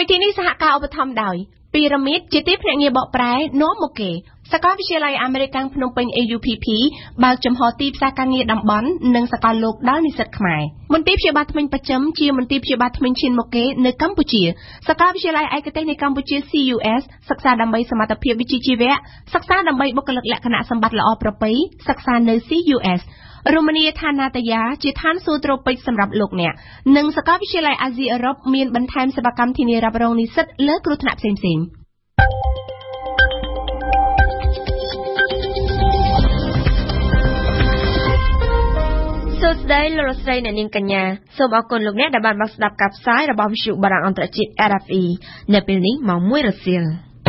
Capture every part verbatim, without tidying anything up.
ទីនេះសហការឧបត្ថម្ភដោយពីរ៉ាមីតជាទីភ្នាក់ងារបកប្រែនាំមកគេសាកលវិទ្យាល័យអាមេរិកភ្នំពេញ A U P P បើកចំហទីផ្សារការងារតំបន់និងសកលលោកដល់និស្សិតខ្មែរមន្ទីរព្យាបាលធ្មេញបច្ចឹមជាមន្ទីរព្យាបាលធ្មេញឈានមកគេនៅកម្ពុជាសាកលវិទ្យាល័យឯកទេសនៃកម្ពុជា C U S សិក្សាដើម្បីសមត្ថភាពវិជ្ជាជីវៈសិក្សាដើម្បីបុគ្គលិកលក្ខណៈសម្បត្តិល្អប្រពៃសិក្សានៅ C U S រមណីយដ្ឋាននាតាយាជាឋានសួគ៌ត្រូពិចសម្រាប់លោកអ្នកនិងសាកលវិទ្យាល័យអាស៊ីអឺរ៉ុបមានបន្ថែមសេវាកម្មធានារ៉ាប់រងនិស្សិតលើគ្រោះថ្នាក់ផ្សេងៗសួស្តីលោកស្រីអ្នកនាងកញ្ញាសូមអរគុណលោកអ្នកដែលបានមកស្ដាប់ការផ្សាយរបស់វិទ្យុបារាំងអន្តរជាតិ R F E នៅពេលនេះម៉ោងមួយរសៀល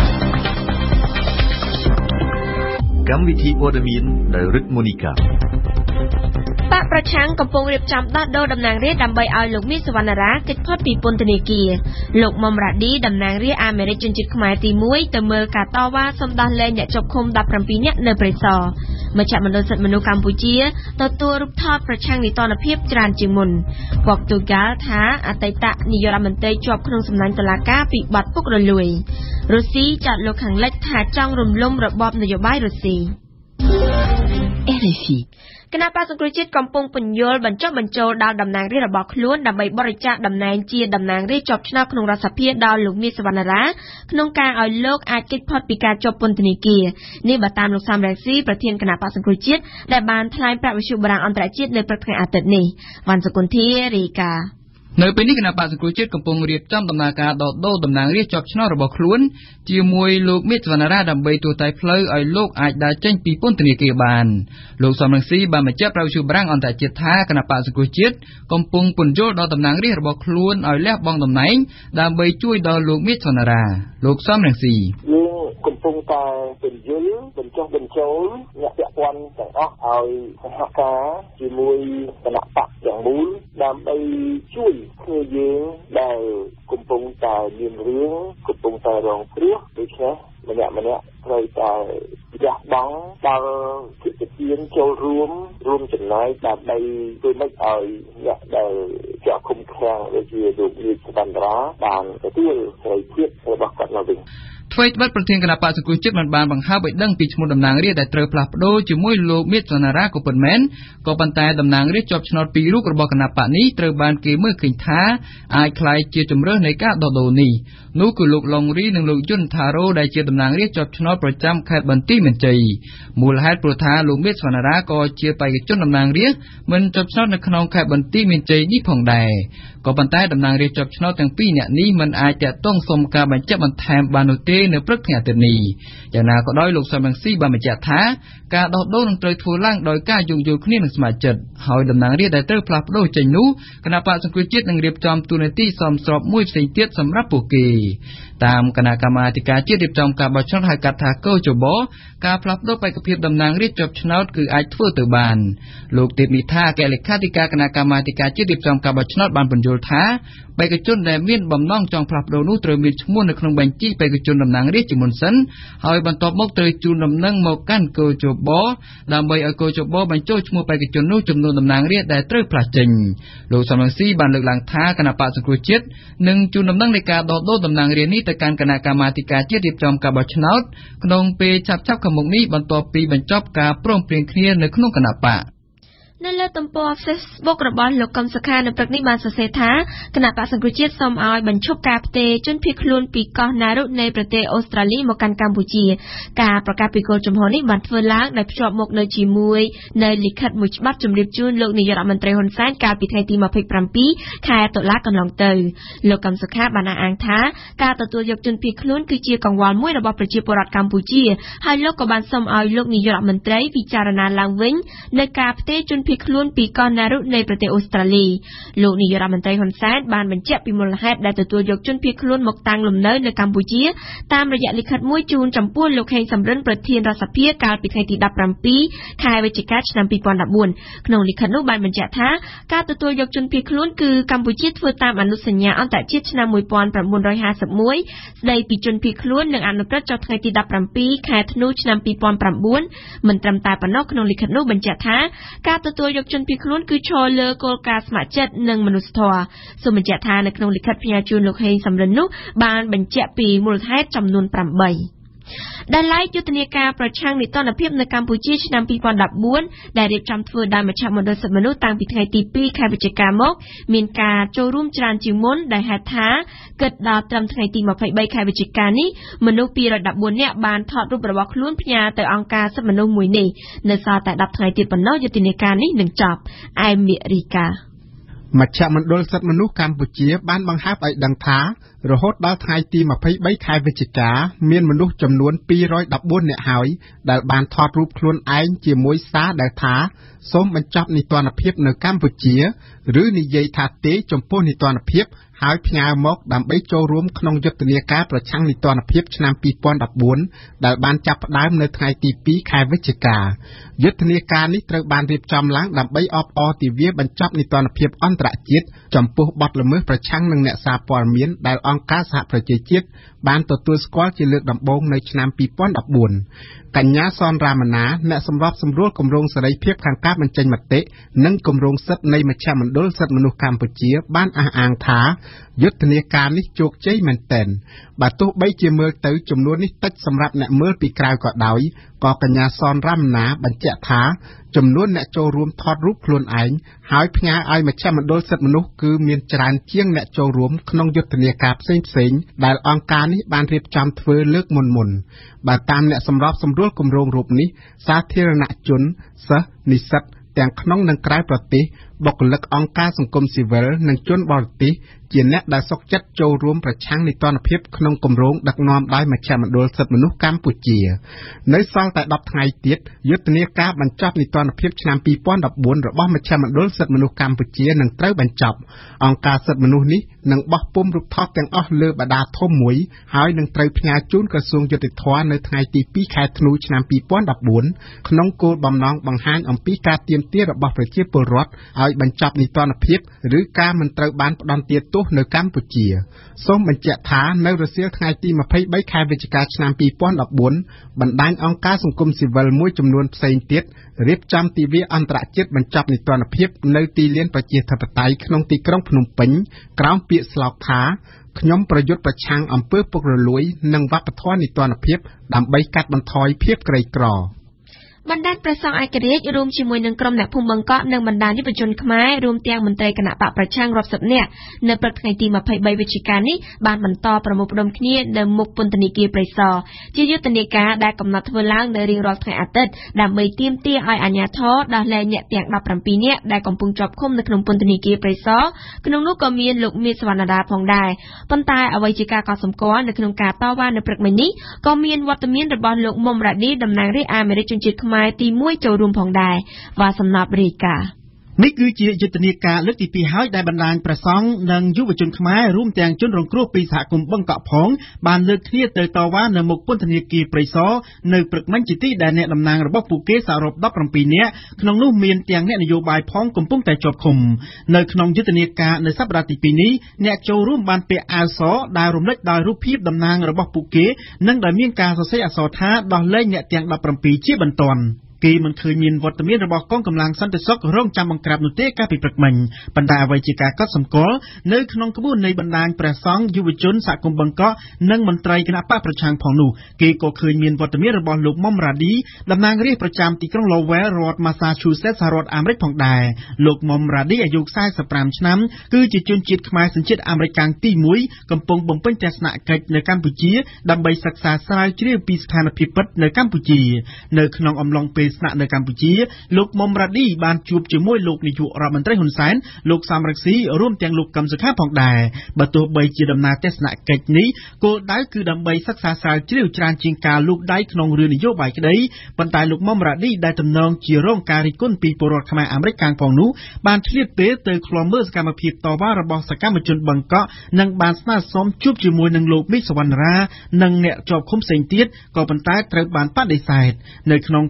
កម្មវិធីព័ត៌មានដោយរិទ្ធមូនីកាបកប្រឆាំងកំពុងរៀបចំដោះដូរតំណាងរាស្ត្រដើម្បីឲ្យលោកមានសវណ្ណារាគេចផុតពីពន្ធនាគារលោកមុំរ៉ាឌីតំណាងរាស្ត្រអាមេរិកជនជាតិខ្មែរទីមួយទៅមើលការតវ៉ាសម្ដោះលែងអ្នកជាប់ឃុំដប់ប្រាំពីរនាក់នៅព្រៃសរមជ្ឈមណ្ឌលសិទ្ធិមនុស្សកម្ពុជាទទួលរូបថតប្រឆាំងនីតិរដ្ឋភាពច្រើនជាងមុនប៉ុកទូហ្គាល់ថាអតីតនាយករដ្ឋមន្ត្រីជាប់ក្នុងសំណាញ់តុលាការពីបទពុករលួយរុស្ស៊ីចាត់លោកខាងលិចថាចង់រំលំរបបនយោបាយរុស្ស៊ី R F E គណៈបក្សសង្គ្រោះជាតិកំពុងពន្យល់បញ្ចុះបញ្ចូលដល់តំណាងរាស្ត្ររបស់ខ្លួនដើម្បីបរិច្ចាគតំណែងជាតំណាងរាស្ត្រជាប់ឆ្នោតក្នុងរដ្ឋសភាដល់លោកមាសសវណ្ណារាក្នុងការឲ្យលោកអាចគេចផុតពីការជាប់ពន្ធនាគារនេះបើតាមលោកសំរងស៊ីប្រធានគណៈបក្សសង្គ្រោះជាតិដែលបានថ្លែងប្រាប់វិទ្យុបារាំងអន្តរជាតិនៅព្រឹកថ្ងៃអាទិត្យនេះវ៉ាន់សុគន្ធារាយការណ៍នៅពេលនេះគណៈបក្សសង្គ្រោះជាតិកំពុងរៀបចំដំណើរការដកដូរតំណាងរាស្ត្រជាប់ឆ្នោតរបស់ខ្លួនជាមួយលោកមាសសវណ្ណារាដើម្បីទូទាត់ផ្លូវឲ្យលោកអាចដើរចេញពីពន្ធនាគារបានលោកសំរងស៊ីបានបញ្ជាក់ប្រាប់វិទ្យុបារាំងអន្តរជាតិថាគណៈបក្សសង្គ្រោះជាតិកំពុងពន្យល់ដល់តំណាងរាស្ត្ររបស់ខ្លួនឲ្យលះបង់តំណែងដើម្បីជួយដល់លោកមាសសវណ្ណារាលោកសំរងស៊ីកំពុងតែពន្យល់បញ្ចុះបញ្ចូលអ្នកពាក់ព័ន្ធទាំងអស់ឲ្យសហការជាមួយគណៈបកទាំងមូលដើម្បីជួយគ្នាយើងដែលកំពុងតែមានរឿងកំពុងតែរងគ្រោះដូច្នេះម្នាក់ម្នាក់ត្រូវតែលះបង់ដល់កិច្ចការចូលរួមរួមចំណែកដើម្បីធ្វើម៉េចឲ្យអ្នកដែលជាប់ឃុំឃាំងដូចជាលោកមាសសវណ្ណារាបានទទួលសេរីភាពរបស់គាត់មកវិញថ្មីត្បិតប្រធានគណៈបក្សសង្គ្រោះជាតិបានបង្ហើបឲ្យដឹងពីឈ្មោះតំណាងរាស្ត្រដែលត្រូវផ្លាស់ប្ដូរជាមួយលោកមាសសវណ្ណារាក៏ពិតមែនក៏ប៉ុន្តែតំណាងរាស្ត្រជាប់ឆ្នោតពីររូបរបស់គណៈបកនេះត្រូវបានគេមើលឃើញថាអាចក្លាយជាជំរើសនៃការដោះដូរនេះនោះគឺលោកឡុងរីនិងលោកយុនថារ៉ូដែលជាតំណាងរាស្ត្រជាប់ឆ្នោតប្រចាំខេត្តបន្ទាយមានជ័យមូលហេតុព្រោះថាលោកមាសសវណ្ណារាក៏ជាបេក្ខជនតំណាងរាស្ត្រមិនជាប់ឆ្នោតនៅក្នុងខេត្តបន្ទាយមានជ័យនេះផងដែរក៏ប៉ុន្តែតំណាងរាស្ត្រជាប់ឆ្នោតទាំងពីរនាក់នេះមិនអាចតាក់ទងសុំការបញ្ជាក់បន្ថែមបាននោះទេនៅព្រឹកថ្ងៃអាទិត្យនេះយ៉ាងណាក៏ដោយលោកសំរងស៊ីបានបញ្ជាក់ថាការដោះដូរនឹងត្រូវធ្វើឡើងដោយការយោគយល់គ្នានឹងសមាជិកហើយតំណាងរាស្ត្រដែលត្រូវផ្លាស់ប្ដូរចេញនោះគណៈបក្សសង្គ្រោះជាតិនឹងរៀបចំទូនាទីសមស្របមួយផ្សេងទៀតសម្រាប់ពួកគេតាមគណៈកម្មាធិការជាតិរៀបចំការបោះឆ្នោតហៅកាត់ថាកោជបការផ្លាស់ប្ដូរបេក្ខភាពតំណាងរាស្ត្រជាប់ឆ្នោតគឺអាចធ្វើទៅបានលោកទេពនិថាអគ្គលេខាធិការគណៈកម្មាធិការជាតិរៀបចំការបោះឆ្នោតបានបញ្យល់ថាបេក្ខជនដែលមានបំណងចង់ផ្លាស់ប្ដូរនោះត្រូវមានឈ្មោះនៅក្នុងបញ្ជីបេក្ខជនតំណាងរាស្ត្រជាមុនសិនហើយបន្ទាប់មកត្រូវជូនដំណឹងមកកាន់កោជបដើម្បីឲ្យកោជបបញ្ចូលឈ្មោះបេក្ខជននោះចំនួនតំណាងរាស្ត្រដែលត្រូវផ្លាស់ចេញលោកសំរងស៊ីបានលើកឡើងថាគណៈបក្សសង្គ្រោះជាតិនឹងជូនដំណឹងនៃការដោះដូរតំណាងរាស្ត្រនេះទៅកាន់គណៈកម្មាធិការជាតិរៀបចំការបោះឆ្នោតក្នុងពេលឆាប់ៗខាងមុខនេះបន្ទាប់ពីបញ្ចប់ការព្រមព្រៀងគ្នានៅក្នុងគណៈបកនៅលើទំព័រ Facebook របស់លោកកឹមសុខានៅព្រឹកនេះបានសរសេរថាគណៈបក្សសង្គ្រោះជាតិសូមឲ្យបញ្ឈប់ការផ្ទេរជនភៀសខ្លួនពីកោះណារុនៃប្រទេសអូស្ត្រាលីមកកាន់កម្ពុជាការប្រកាសពីគោលជំហរនេះបានធ្វើឡើងដោយភ្ជាប់មកនៅជាមួយនៅលិខិតមួយច្បាប់ជម្រាបជូនលោកនាយករដ្ឋមន្ត្រីហ៊ុនសែនកាលពីថ្ងៃទីម្ភៃប្រាំពីរខែតុលាកន្លងទៅលោកកឹមសុខាបានអះអាងថាការទទួលយកជនភៀសខ្លួនគឺជាកង្វល់មួយរបស់ប្រជាពលរដ្ឋកម្ពុជាហើយលោកក៏បានសូមឲ្យលោកនាយករដ្ឋមន្ត្រីពិចារណាឡើងវិញនៅការផ្ទេរជនភៀសខ្លួនពីកោះណារុនៃប្រទេសអូស្ត្រាលីលោកនាយករដ្ឋមន្ត្រីហ៊ុនសែនបានបញ្ជាក់ពីមូលហេតុដែលទទួលយកជនភៀសខ្លួនមកតាំងលំនៅនៅកម្ពុជាតាមរយៈលិខិតមួយជូនចំពោះលោកហេងសំរិនប្រធានរដ្ឋសភាកាលពីថ្ងៃទីដប់ប្រាំពីរខែវិច្ឆិកាឆ្នាំពីរពាន់ដប់បួនក្នុងលិខិតនោះបានបញ្ជាក់ថាការទទួលយកជនភៀសខ្លួនគឺកម្ពុជាធ្វើតាមអនុសញ្ញាអន្តរជាតិឆ្នាំមួយពាន់ប្រាំបួនរយហាសិបមួយស្តីពីជនភៀសខ្លួននិងអនុក្រឹត្យចុះថ្ងៃទីដប់ប្រាំពីរខែធ្នូឆ្នាំពីរពាន់ប្រាំបួនមិនត្រឹមតែប៉ុណ្ណោះក្នុងលិខិតនោះបញ្ជាក់ថាការទទួលទទួលយកជនភៀសខ្លួនគឺឈរលើគោលការណ៍ស្ម័គ្រចិត្តនិងមនុស្សធម៌សូមបញ្ជាក់ថានៅក្នុងលិខិតផ្ញើជូនលោកហេងសំរិននោះបានបញ្ជាក់ពីមូលហេតុចំនួនប្រាំបីដែលឡែកយុទ្ធនាការប្រឆាំងនីតិរដ្ឋភាពនៅកម្ពុជាឆ្នាំពីរពាន់ដប់បួនដែលរៀបចំធ្វើដោយមជ្ឈមណ្ឌលសិទ្ធិមនុស្សតាំងពីថ្ងៃទីពីរខែវិច្ឆិកាមកមានការចូលរួមច្រើនជាងមុនដែលហេតុថាគិតដល់ត្រឹមថ្ងៃទីម្ភៃបីខែវិច្ឆិកានេះមនុស្សពីររយដប់បួននាក់បានថតរូបរបស់ខ្លួនផ្ញើទៅអង្គការសិទ្ធិមនុស្សមួយនេះនៅសល់តែដប់ថ្ងៃទៀតប៉ុណ្ណោះយុទ្ធនាការនេះនឹងចប់ឯមេរីកាមជ្ឈមណ្ឌលសិទ្ធិមនុស្សកម្ពុជាបានបង្ហើបឲ្យដឹងថារហូតដល់ថ្ងៃទីម្ភៃបីខែវិច្ឆិកាមានមនុស្សចំនួនពីររយដប់បួននាក់ហើយដែលបានថតរូបខ្លួនឯងជាមួយសារដែលថាសូមបញ្ចប់នីតិរដ្ឋភាពនៅកម្ពុជាឬនិយាយថាទេចំពោះនីតិរដ្ឋភាពហើយផ្ញើមកដើម្បីចូលរួមក្នុងយុទ្ធនាការប្រឆាំងនីតិរដ្ឋភាពឆ្នាំពីរពាន់ដប់បួនដែលបានចាប់ផ្ដើមនៅថ្ងៃទីពីរខែវិច្ឆិកាយុទ្ធនាការនេះត្រូវបានរៀបចំឡើងដើម្បីអបអរទិវាបញ្ចប់នីតិរដ្ឋភាពអន្តរជាតិចំពោះបទល្មើសប្រឆាំងនឹងអ្នកសារព័ត៌មានដែលអង្គការសហប្រជាជាតិបានទទួលស្គាល់ជាលើកដំបូងនៅឆ្នាំពីរពាន់ដប់បួនកញ្ញាសនរាមណាអ្នកសម្របសម្រួលគម្រោងសេរីភាពខាងការបញ្ចេញមតិនិងគម្រោងសិទ្ធិនៃមជ្ឈមណ្ឌលសិទ្ធិមនុស្សកម្ពុជាបានអះអាងថាយុទ្ធនាការនេះជោគជ័យមែនទែនបើទោះបីជាមើលទៅចំនួននេះតិចសម្រាប់អ្នកមើលពីក្រៅក៏ដោយក៏កញ្ញាសនរាមណាបញ្ជាក់ថាចំនួនអ្នកចូលរួមថតរូបខ្លួនឯងហើយផ្ញើឲ្យមជ្ឈមណ្ឌលសិទ្ធិមនុស្សគឺមានច្រើនជាងអ្នកចូលរួមក្នុងយុទ្ធនាការផ្សេងៗដែលអង្គការនេះបានរៀបចំធ្វើលើកមុនមុនបើតាមអ្នកសម្របសម្រួលគម្រោងរូបនេះសាធារណជនសិស្សនិស្សិតទាំងក្នុងនិងក្រៅប្រទេសបុគ្គលិកអង្គការសង្គមស៊ីវិលនិងជនបរទេសជាអ្នកដែលសុខចិត្តចូលរួមប្រឆាំងនីតិរដ្ឋភាពក្នុងគម្រោងដឹកនាំដោយមជ្ឈមណ្ឌលសិទ្ធិមនុស្សកម្ពុជានៅសល់តែដប់ថ្ងៃទៀតយុទ្ធនាការបញ្ចប់នីតិរដ្ឋភាពឆ្នាំពីរពាន់ដប់បួនរបស់មជ្ឈមណ្ឌលសិទ្ធិមនុស្សកម្ពុជានឹងត្រូវបញ្ចប់អង្គការសិទ្ធិមនុស្សនេះនឹងបោះពុម្ពរូបថតទាំងអស់លើបដាធំមួយហើយនឹងត្រូវផ្ញើជូនក្រសួងយុតិធម៌នៅថ្ងៃទីពីរខែធ្នូឆ្នាំពីរពាន់ដប់បួនក្នុងគោលបំណងបង្ហាញអំពីការទាមទាររបស់ប្រជាពលរដ្ឋឲ្យបញ្ចប់នីតិរដ្ឋភាពឬការមិនត្រូវបានផ្ដន្ទាទោសនៅកម្ពុជាសូមបញ្ជាក់ថានៅរសៀលថ្ងៃទីម្ភៃបីខែវិច្ឆិកាឆ្នាំពីរពាន់ដប់បួនបណ្ដាញអង្គការសង្គមស៊ីវិលមួយចំនួនផ្សេងទៀតរៀបចំទិវាអន្តរជាតិបញ្ចប់នីតិរដ្ឋភាពនៅទីលានប្រជាធិបតេយ្យក្នុងទីក្រុងភ្នំពេញក្រោមពាក្យស្លោកថាខ្ញុំប្រយុទ្ធប្រឆាំងអំពើពុករលួយនិងវប្បធម៌នីតិរដ្ឋភាពដើម្បីកាត់បន្ថយភាពក្រីក្របណ្ដាញព្រះសង្ឃឯករាជ្យរួមជាមួយនឹងក្រុមអ្នកភូមិបង្កក់និងបណ្ដាញយុវជនខ្មែររួមទាំងមន្ត្រីគណៈបកប្រឆាំងរាប់សិបនាក់នៅព្រឹកថ្ងៃទីម្ភៃបីវិច្ឆិកានេះបានបន្តប្រមូលផ្ដុំគ្នានៅមុខពន្ធនាគារព្រៃសរជាយុទ្ធនាការដែលកំណត់ធ្វើឡើងនៅរៀងរាល់ថ្ងៃអាទិត្យដើម្បីទាមទារឲ្យអាជ្ញាធរដោះលែងអ្នកទាំងដប់ប្រាំពីរនាក់ដែលកំពុងជាប់ឃុំនៅក្នុងពន្ធនាគារព្រៃសរក្នុងនោះក៏មានលោកមេសវណ្ណរាផងដែរប៉ុន្តែអ្វីជាការកត់សម្គាល់នៅក្នុងការតវ៉ានៅព្រឹកមិញនេះក៏មានវត្តមានរបស់លោកមុំរ៉ាឌីតំណាងរាស្ត្រអាមេរិកជនជាតិខ្មែរទីមួយចូលរួមផងដែរវ៉ាសំណប់រាយការណ៍នេះគឺជាយុទ្ធនាការលើកទីពីរហើយដែលបណ្ដាញព្រះសង្ឃនិងយុវជនខ្មែររួមទាំងជនរងគ្រោះពីសហគមន៍បឹងកក់ផងបានលើកគ្នាទៅតវ៉ានៅមុខពន្ធនាគារព្រៃសរនៅព្រឹកមិញជាទីដែលអ្នកតំណាងរបស់ពួកគេសរុបដប់ប្រាំពីរនាក់ក្នុងនោះមានទាំងអ្នកនយោបាយផងកំពុងតែជាប់ឃុំនៅក្នុងយុទ្ធនាការនៅសប្តាហ៍ទីពីរនេះអ្នកចូលរួមបានពាក់អាវសដែលរំលេចដោយរូបភាពតំណាងរបស់ពួកគេនិងដែលមានការសរសេរអក្សរថាដោះលែងអ្នកទាំងដប់ប្រាំពីរជាបន្ទាន់គេមិនឃើញមានវត្តមានរបស់កងកម្លាំងសន្តិសុខរងចាំបង្ក្រាបនោះទេកាលពីព្រឹកមិញប៉ុន្តែអ្វីជាការកត់សម្គាល់នៅក្នុងក្បួននៃបណ្ដាញព្រះសង្ឃយុវជនសហគមន៍បឹងកក់និងមន្ត្រីគណៈបកប្រឆាំងផងនោះគេក៏ឃើញមានវត្តមានរបស់លោកមុំរ៉ាឌីតំណាងរាស្ត្រប្រចាំទីក្រុង Lowell រដ្ឋ Massachusetts សហរដ្ឋអាមេរិកផងដែរលោកមុំរ៉ាឌីអាយុសាសិបប្រាំឆ្នាំគឺជាជនជាតិខ្មែរសញ្ជាតិអាមេរិកកាំងទីមួយកំពុងបំពេញទស្សនកិច្ចនៅកម្ពុជាដើម្បីសិក្សាស្រាវជ្រាវពីស្ថានភាពពិតនៅកម្ពុជានៅក្នុងអំឡុងពេលស្នាក់នៅកម្ពុជាលោកមុំរ៉ាឌីបានជួបជាមួយលោកនាយករដ្ឋមន្ត្រីហ៊ុនសែនលោកសំរងស៊ីរួមទាំងលោកកឹមសុខាផងដែរបើទោះបីជាដំណើរទស្សនកិច្ចនេះគោលដៅគឺដើម្បីសិក្សាស្រាវជ្រាវច្រើនជាងការលូកដៃក្នុងរឿងនយោបាយក្តីប៉ុន្តែលោកមុំរ៉ាឌីដែលទំនងជារងការរិះគន់ពីពលរដ្ឋខ្មែរអាមេរិកកាំងផងនោះបានឆ្លៀតពេលទៅឃ្លាំមើលសកម្មភាពតវ៉ារបស់សកម្មជនបឹងកក់និងបានស្នើសុំជួបជាមួយនឹងលោកមេឃសវណ្ណរានិងអ្នកជាប់ឃុំផ្សេងទៀតក៏ប៉ុន្តែត្រូវបានបដិសេធនៅក្នុងការចូលរួម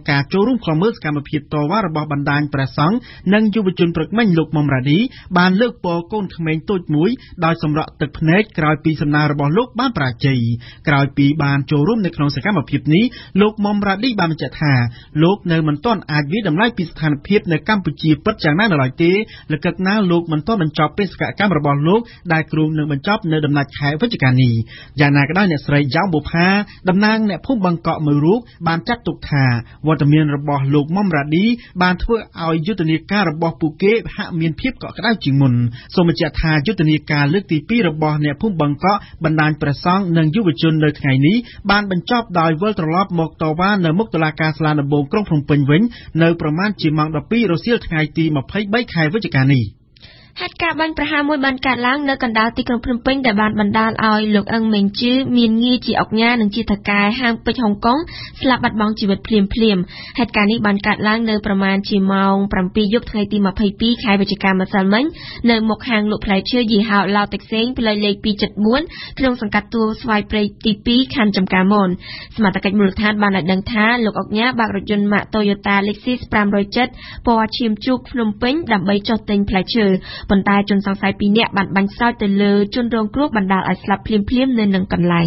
រួមខ្លមើលសកម្មភាពតវ៉ារបស់បណ្ដាញព្រះសង្ឃនិងយុវជនព្រឹកមិញលោកមុំរ៉ាឌីបានលើកពរកូនក្មេងតូចមួយដោយសម្រក់ទឹកភ្នែកក្រោយពីសំណើរបស់លោកបានប្រាជ័យក្រោយពីបានចូលរួមនៅក្នុងសកម្មភាពនេះលោកមុំរ៉ាឌីបានបញ្ជាក់ថាលោកនៅមិនទាន់អាចវិតម្លៃពីស្ថានភាពនៅកម្ពុជាពិតយ៉ាងណានៅឡើយទេលកឹកណាលោកមិនទាន់បញ្ចប់បេសកកម្មរបស់លោកដែលគ្រោងនឹងបញ្ចប់នៅដំណាច់ខែវិច្ឆិកានេះយ៉ាងណាក៏ដោយអ្នកស្រីយ៉ៅបូផាតំណាងអ្នកភូមិបង្កក់មួយរូបបានចាត់ទុកថាវត្តមានរបស់លោកមុំរ៉ាឌីបានធ្វើឲ្យយុទ្ធនាការរបស់ពួកគេហាក់មានភាពកក់ក្ដៅជាងមុនសូមបញ្ជាក់ថាយុទ្ធនាការលើកទីពីររបស់អ្នកភូមិបង្កក់បណ្ដាញព្រះសង្ឃនិងយុវជននៅថ្ងៃនេះបានបញ្ចប់ដោយវិលត្រឡប់មកតវ៉ានៅមុខតុលាការសាលាដំបងក្រុងភ្នំពេញវិញនៅប្រមាណជាម៉ោងដប់ពីររសៀលថ្ងៃទីម្ភៃបីខែវិច្ឆិកានេះហេតុការណ៍បាញ់ប្រហារមួយបានកើតឡើងនៅកណ្ដាលទីក្រុងភ្នំពេញដែលបានបណ្ដាលឲ្យលោកអឹងមេងជឺមានងារជាអុកញ៉ានិងជាថកែហាងពេជ្រហុងកុងស្លាប់បាត់បង់ជីវិតភ្លាមភ្លាមហេតុការណ៍នេះបានកើតឡើងនៅប្រមាណជាម៉ោងប្រាំពីរយប់ថ្ងៃទីម្ភៃពីរខែវិច្ឆិកាម្សិលមិញនៅមុខហាងលក់ផ្លែឈើយីហោឡៅតិចសេងផ្លូវលេខពីរседបួនក្នុងសង្កាត់ទួលស្វាយព្រៃទីពីរខណ្ឌចំការមនសមត្ថកិច្ចមូលដ្ឋានបានឲ្យដឹងថាលោកអុកញ៉ាបើករថយន្តម៉ាក Toyota Lexus five oh seven ពណ៌ឈាមជូកភ្នំពេញដើម្បីចុះទិញផ្លែឈើប៉ុន្តែជនសង្ស័យពីរនាក់បានបាញ់ស្រោចទៅលើជនរងគ្រោះបណ្ដាលឲ្យស្លាប់ភ្លាមៗនៅនឹងកន្លែង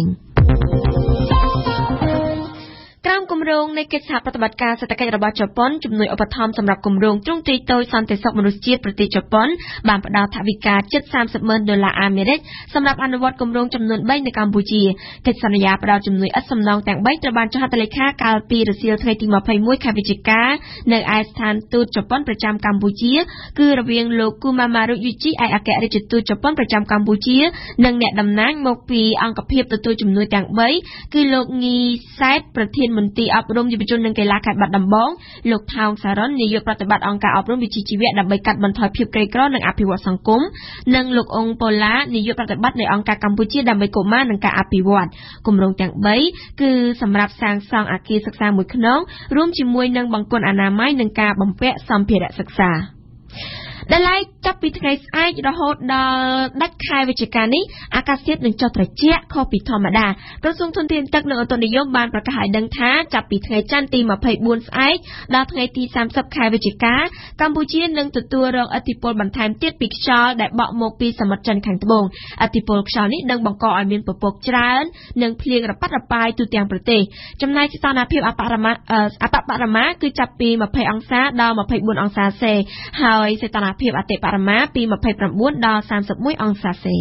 ក្រោមគម្រោងនៃកិច្ចសហប្រតិបត្តិការសេដ្ឋកិច្ចរបស់ជប៉ុនជំនួយឧបត្ថម្ភសម្រាប់គម្រោងទ្រង់ទ្រាយតូចសន្តិសុខមនុស្សជាតិប្រទេសជប៉ុនបានផ្ដល់ថវិកាជិតសាមសិបម៉ឺនដុល្លារអាមេរិកសម្រាប់អនុវត្តគម្រោងចំនួនបីនៅកម្ពុជាកិច្ចសន្យាផ្ដល់ជំនួយឥតសំណងទាំងបីត្រូវបានចុះហត្ថលេខាកាលពីរសៀលថ្ងៃទីម្ភៃមួយខែវិច្ឆិកានៅឯស្ថានទូតជប៉ុនប្រចាំកម្ពុជាគឺរវាងលោកគូម៉ាម៉ារុយូជីឯកអគ្គរដ្ឋទូតជប៉ុនប្រចាំកម្ពុជានិងអ្នកតំណាងមកពីអង្គភាពទទួលជំនួយទាំងបីគឺលោកងីសែតប្រធានមន្ត្រីអប់រំយុវជននិងកីឡាខេត្តបាត់ដំបងលោកថោងសារ៉ុននាយកប្រតិបត្តិអង្គការអប់រំវិជ្ជាជីវៈដើម្បីកាត់បន្ថយភាពក្រីក្រនិងអភិវឌ្ឍសង្គមនិងលោកអ៊ុងប៉ូឡានាយកប្រតិបត្តិនៃអង្គការកម្ពុជាដើម្បីកុមារនិងការអភិវឌ្ឍគម្រោងទាំងបីគឺសម្រាប់សាងសង់អគារសិក្សាមួយខ្នងរួមជាមួយនឹងបង្គន់អនាម័យនិងការបំពាក់សម្ភារៈសិក្សាដែលឡែកចាប់ពីថ្ងៃស្អែករហូតដល់ដាច់ខែវិច្ឆិកានេះអាកាសធាតុនឹងចុះត្រជាក់ខុសពីធម្មតាក្រសួងធនធានទឹកនិងអូតុនិយមបានប្រកាសឲ្យដឹងថាចាប់ពីថ្ងៃច័ន្ទទីម្ភៃបួនស្អែកដល់ថ្ងៃទីសាមសិបខែវិច្ឆិកាកម្ពុជានឹងទទួលរងឥទ្ធិពលបន្ថែមទៀតពីខ្យល់ដែលបក់មកពីសមុទ្រចិនខាងត្បូងឥទ្ធិពលខ្យល់នេះនឹងបង្កឲ្យមានពពកច្រើននិងភ្លៀងរប៉ាត់រប៉ាយទូទាំងប្រទេសចំណែកសីតុណ្ហភាពអបរមាអបបរមាគឺចាប់ពីម្ភៃអង្សាដល់ម្ភៃបួនអង្សាសេហើយសីតុណ្ហភាពអតិបរមាពីម្ភៃប្រាំបួនដល់សាមសិបមួយអង្សាសេ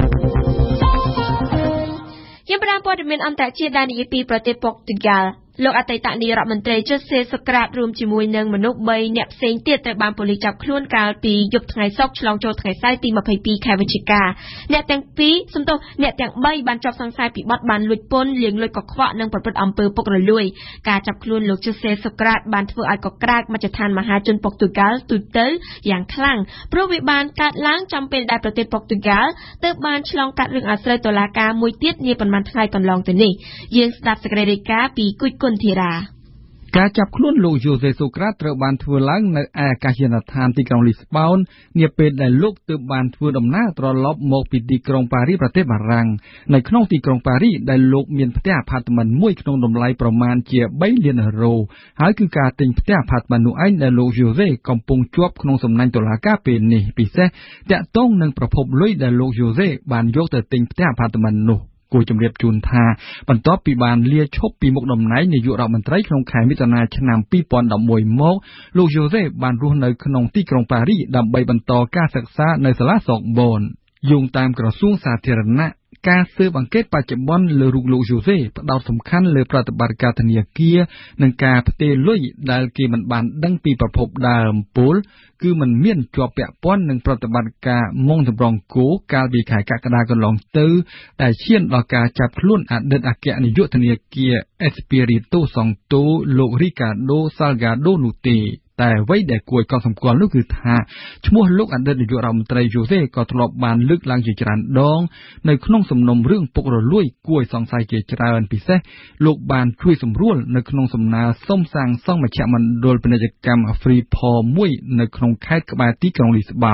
យើងផ្ដើមព័ត៌មានអន្តរជាតិដែលនិយាយពីប្រទេសប៉ុកទុយហ្គាល់លោកអតីតនាយករដ្ឋមន្ត្រីជូសេសូក្រាតរួមជាមួយនឹងមនុស្សបីនាក់ផ្សេងទៀតត្រូវបានប៉ូលីសចាប់ខ្លួនកាលពីយប់ថ្ងៃសុក្រឆ្លងចូលថ្ងៃសៅរ៍ទីម្ភៃពីរខែវិច្ឆិកាអ្នកទាំងពីរសំទោសអ្នកទាំងបីបានជាប់សង្ស័យពីបទបានលួចពន្ធលាងលុយកខ្វក់និងប្រព្រឹត្តអំពើពុករលួយការចាប់ខ្លួនលោកជូសេសូក្រាតបានធ្វើឲ្យកក្រើកមជ្ឈដ្ឋានមហាជនប៉ុកទុយហ្គាល់ទូទៅយ៉ាងខ្លាំងព្រោះវាបានកើតឡើងចំពេលដែលប្រទេសប៉ុកទុយហ្គាល់ទើបបានឆ្លងកាត់រឿងអាស្រូវតុលាការមួយទៀតនាប៉ុន្មានថ្ងៃកន្លងទៅនេះយើងស្ដាប់សេចក្តីរាយការណ៍ពីគុជគុនធីរាការចាប់ខ្លួនលោកយូសេសូក្រាតត្រូវបានធ្វើឡើងនៅឯអាកាសយានដ្ឋានទីក្រុងលីស្បោននាពេលដែលលោកទើបបានធ្វើដំណើរត្រឡប់មកពីទីក្រុងប៉ារីសប្រទេសបារាំងនៅក្នុងទីក្រុងប៉ារីសដែលលោកមានផ្ទះអាផាតមិនមួយក្នុងតម្លៃប្រមាណជាបីលានអឺរ៉ូហើយគឺការទិញផ្ទះអាផាតមិននោះឯងដែលលោកយូសេកំពុងជាប់ក្នុងសំណាញ់តុលាការពេលនេះពិសេសតាក់ទងនឹងប្រភពលុយដែលលោកយូសេបានយកទៅទិញផ្ទះអាផាតមិននោះគួរជម្រាបជូនថាបន្ទាប់ពីបានលាឈប់ពីមុខតំណែងនាយករដ្ឋមន្ត្រីក្នុងខែមិថុនាឆ្នាំពីរពាន់ដប់មួយមកលោកយូសេបានរស់នៅក្នុងទីក្រុងប៉ារីសដើម្បីបន្តការសិក្សានៅសាលាសូកបូនយោងតាមក្រសួងសាធារណៈការស៊ើបអង្កេតបច្ចុប្បន្នលើរូបលោកយូសេផ្ដោតសំខាន់លើប្រតិបត្តិការធនាគារនិងការផ្ទេរលុយដែលគេមិនបានដឹងពីប្រភពដើមពលគឺมันមានជាប់ពាក់ព័ន្ធនឹងប្រតិបត្តិការម៉ងចម្រងគោកាលពីខែកក្កដាកន្លងទៅដែលឈានដល់ការចាប់ខ្លួនអតីតអគ្គនាយកធនាគារ Espirito Santo លោក Ricardo Salgado នោះទេតែអ្វីដែលគួរឲ្យកត់សម្គាល់នោះគឺថាឈ្មោះលោកអតីតនាយករដ្ឋមន្ត្រីយូសេក៏ធ្លាប់បានលើកឡើងជាច្រើនដងនៅក្នុងសំណុំរឿងពុករលួយគួរឲ្យសង្ស័យជាច្រើនពិសេសលោកបានជួយសម្រួលនៅក្នុងសំណើសុំសាងសង់មជ្ឈមណ្ឌលពាណិជ្ជកម្ម Freeport មួយនៅក្នុងខេត្តក្បែរទីក្រុងលីស្បោន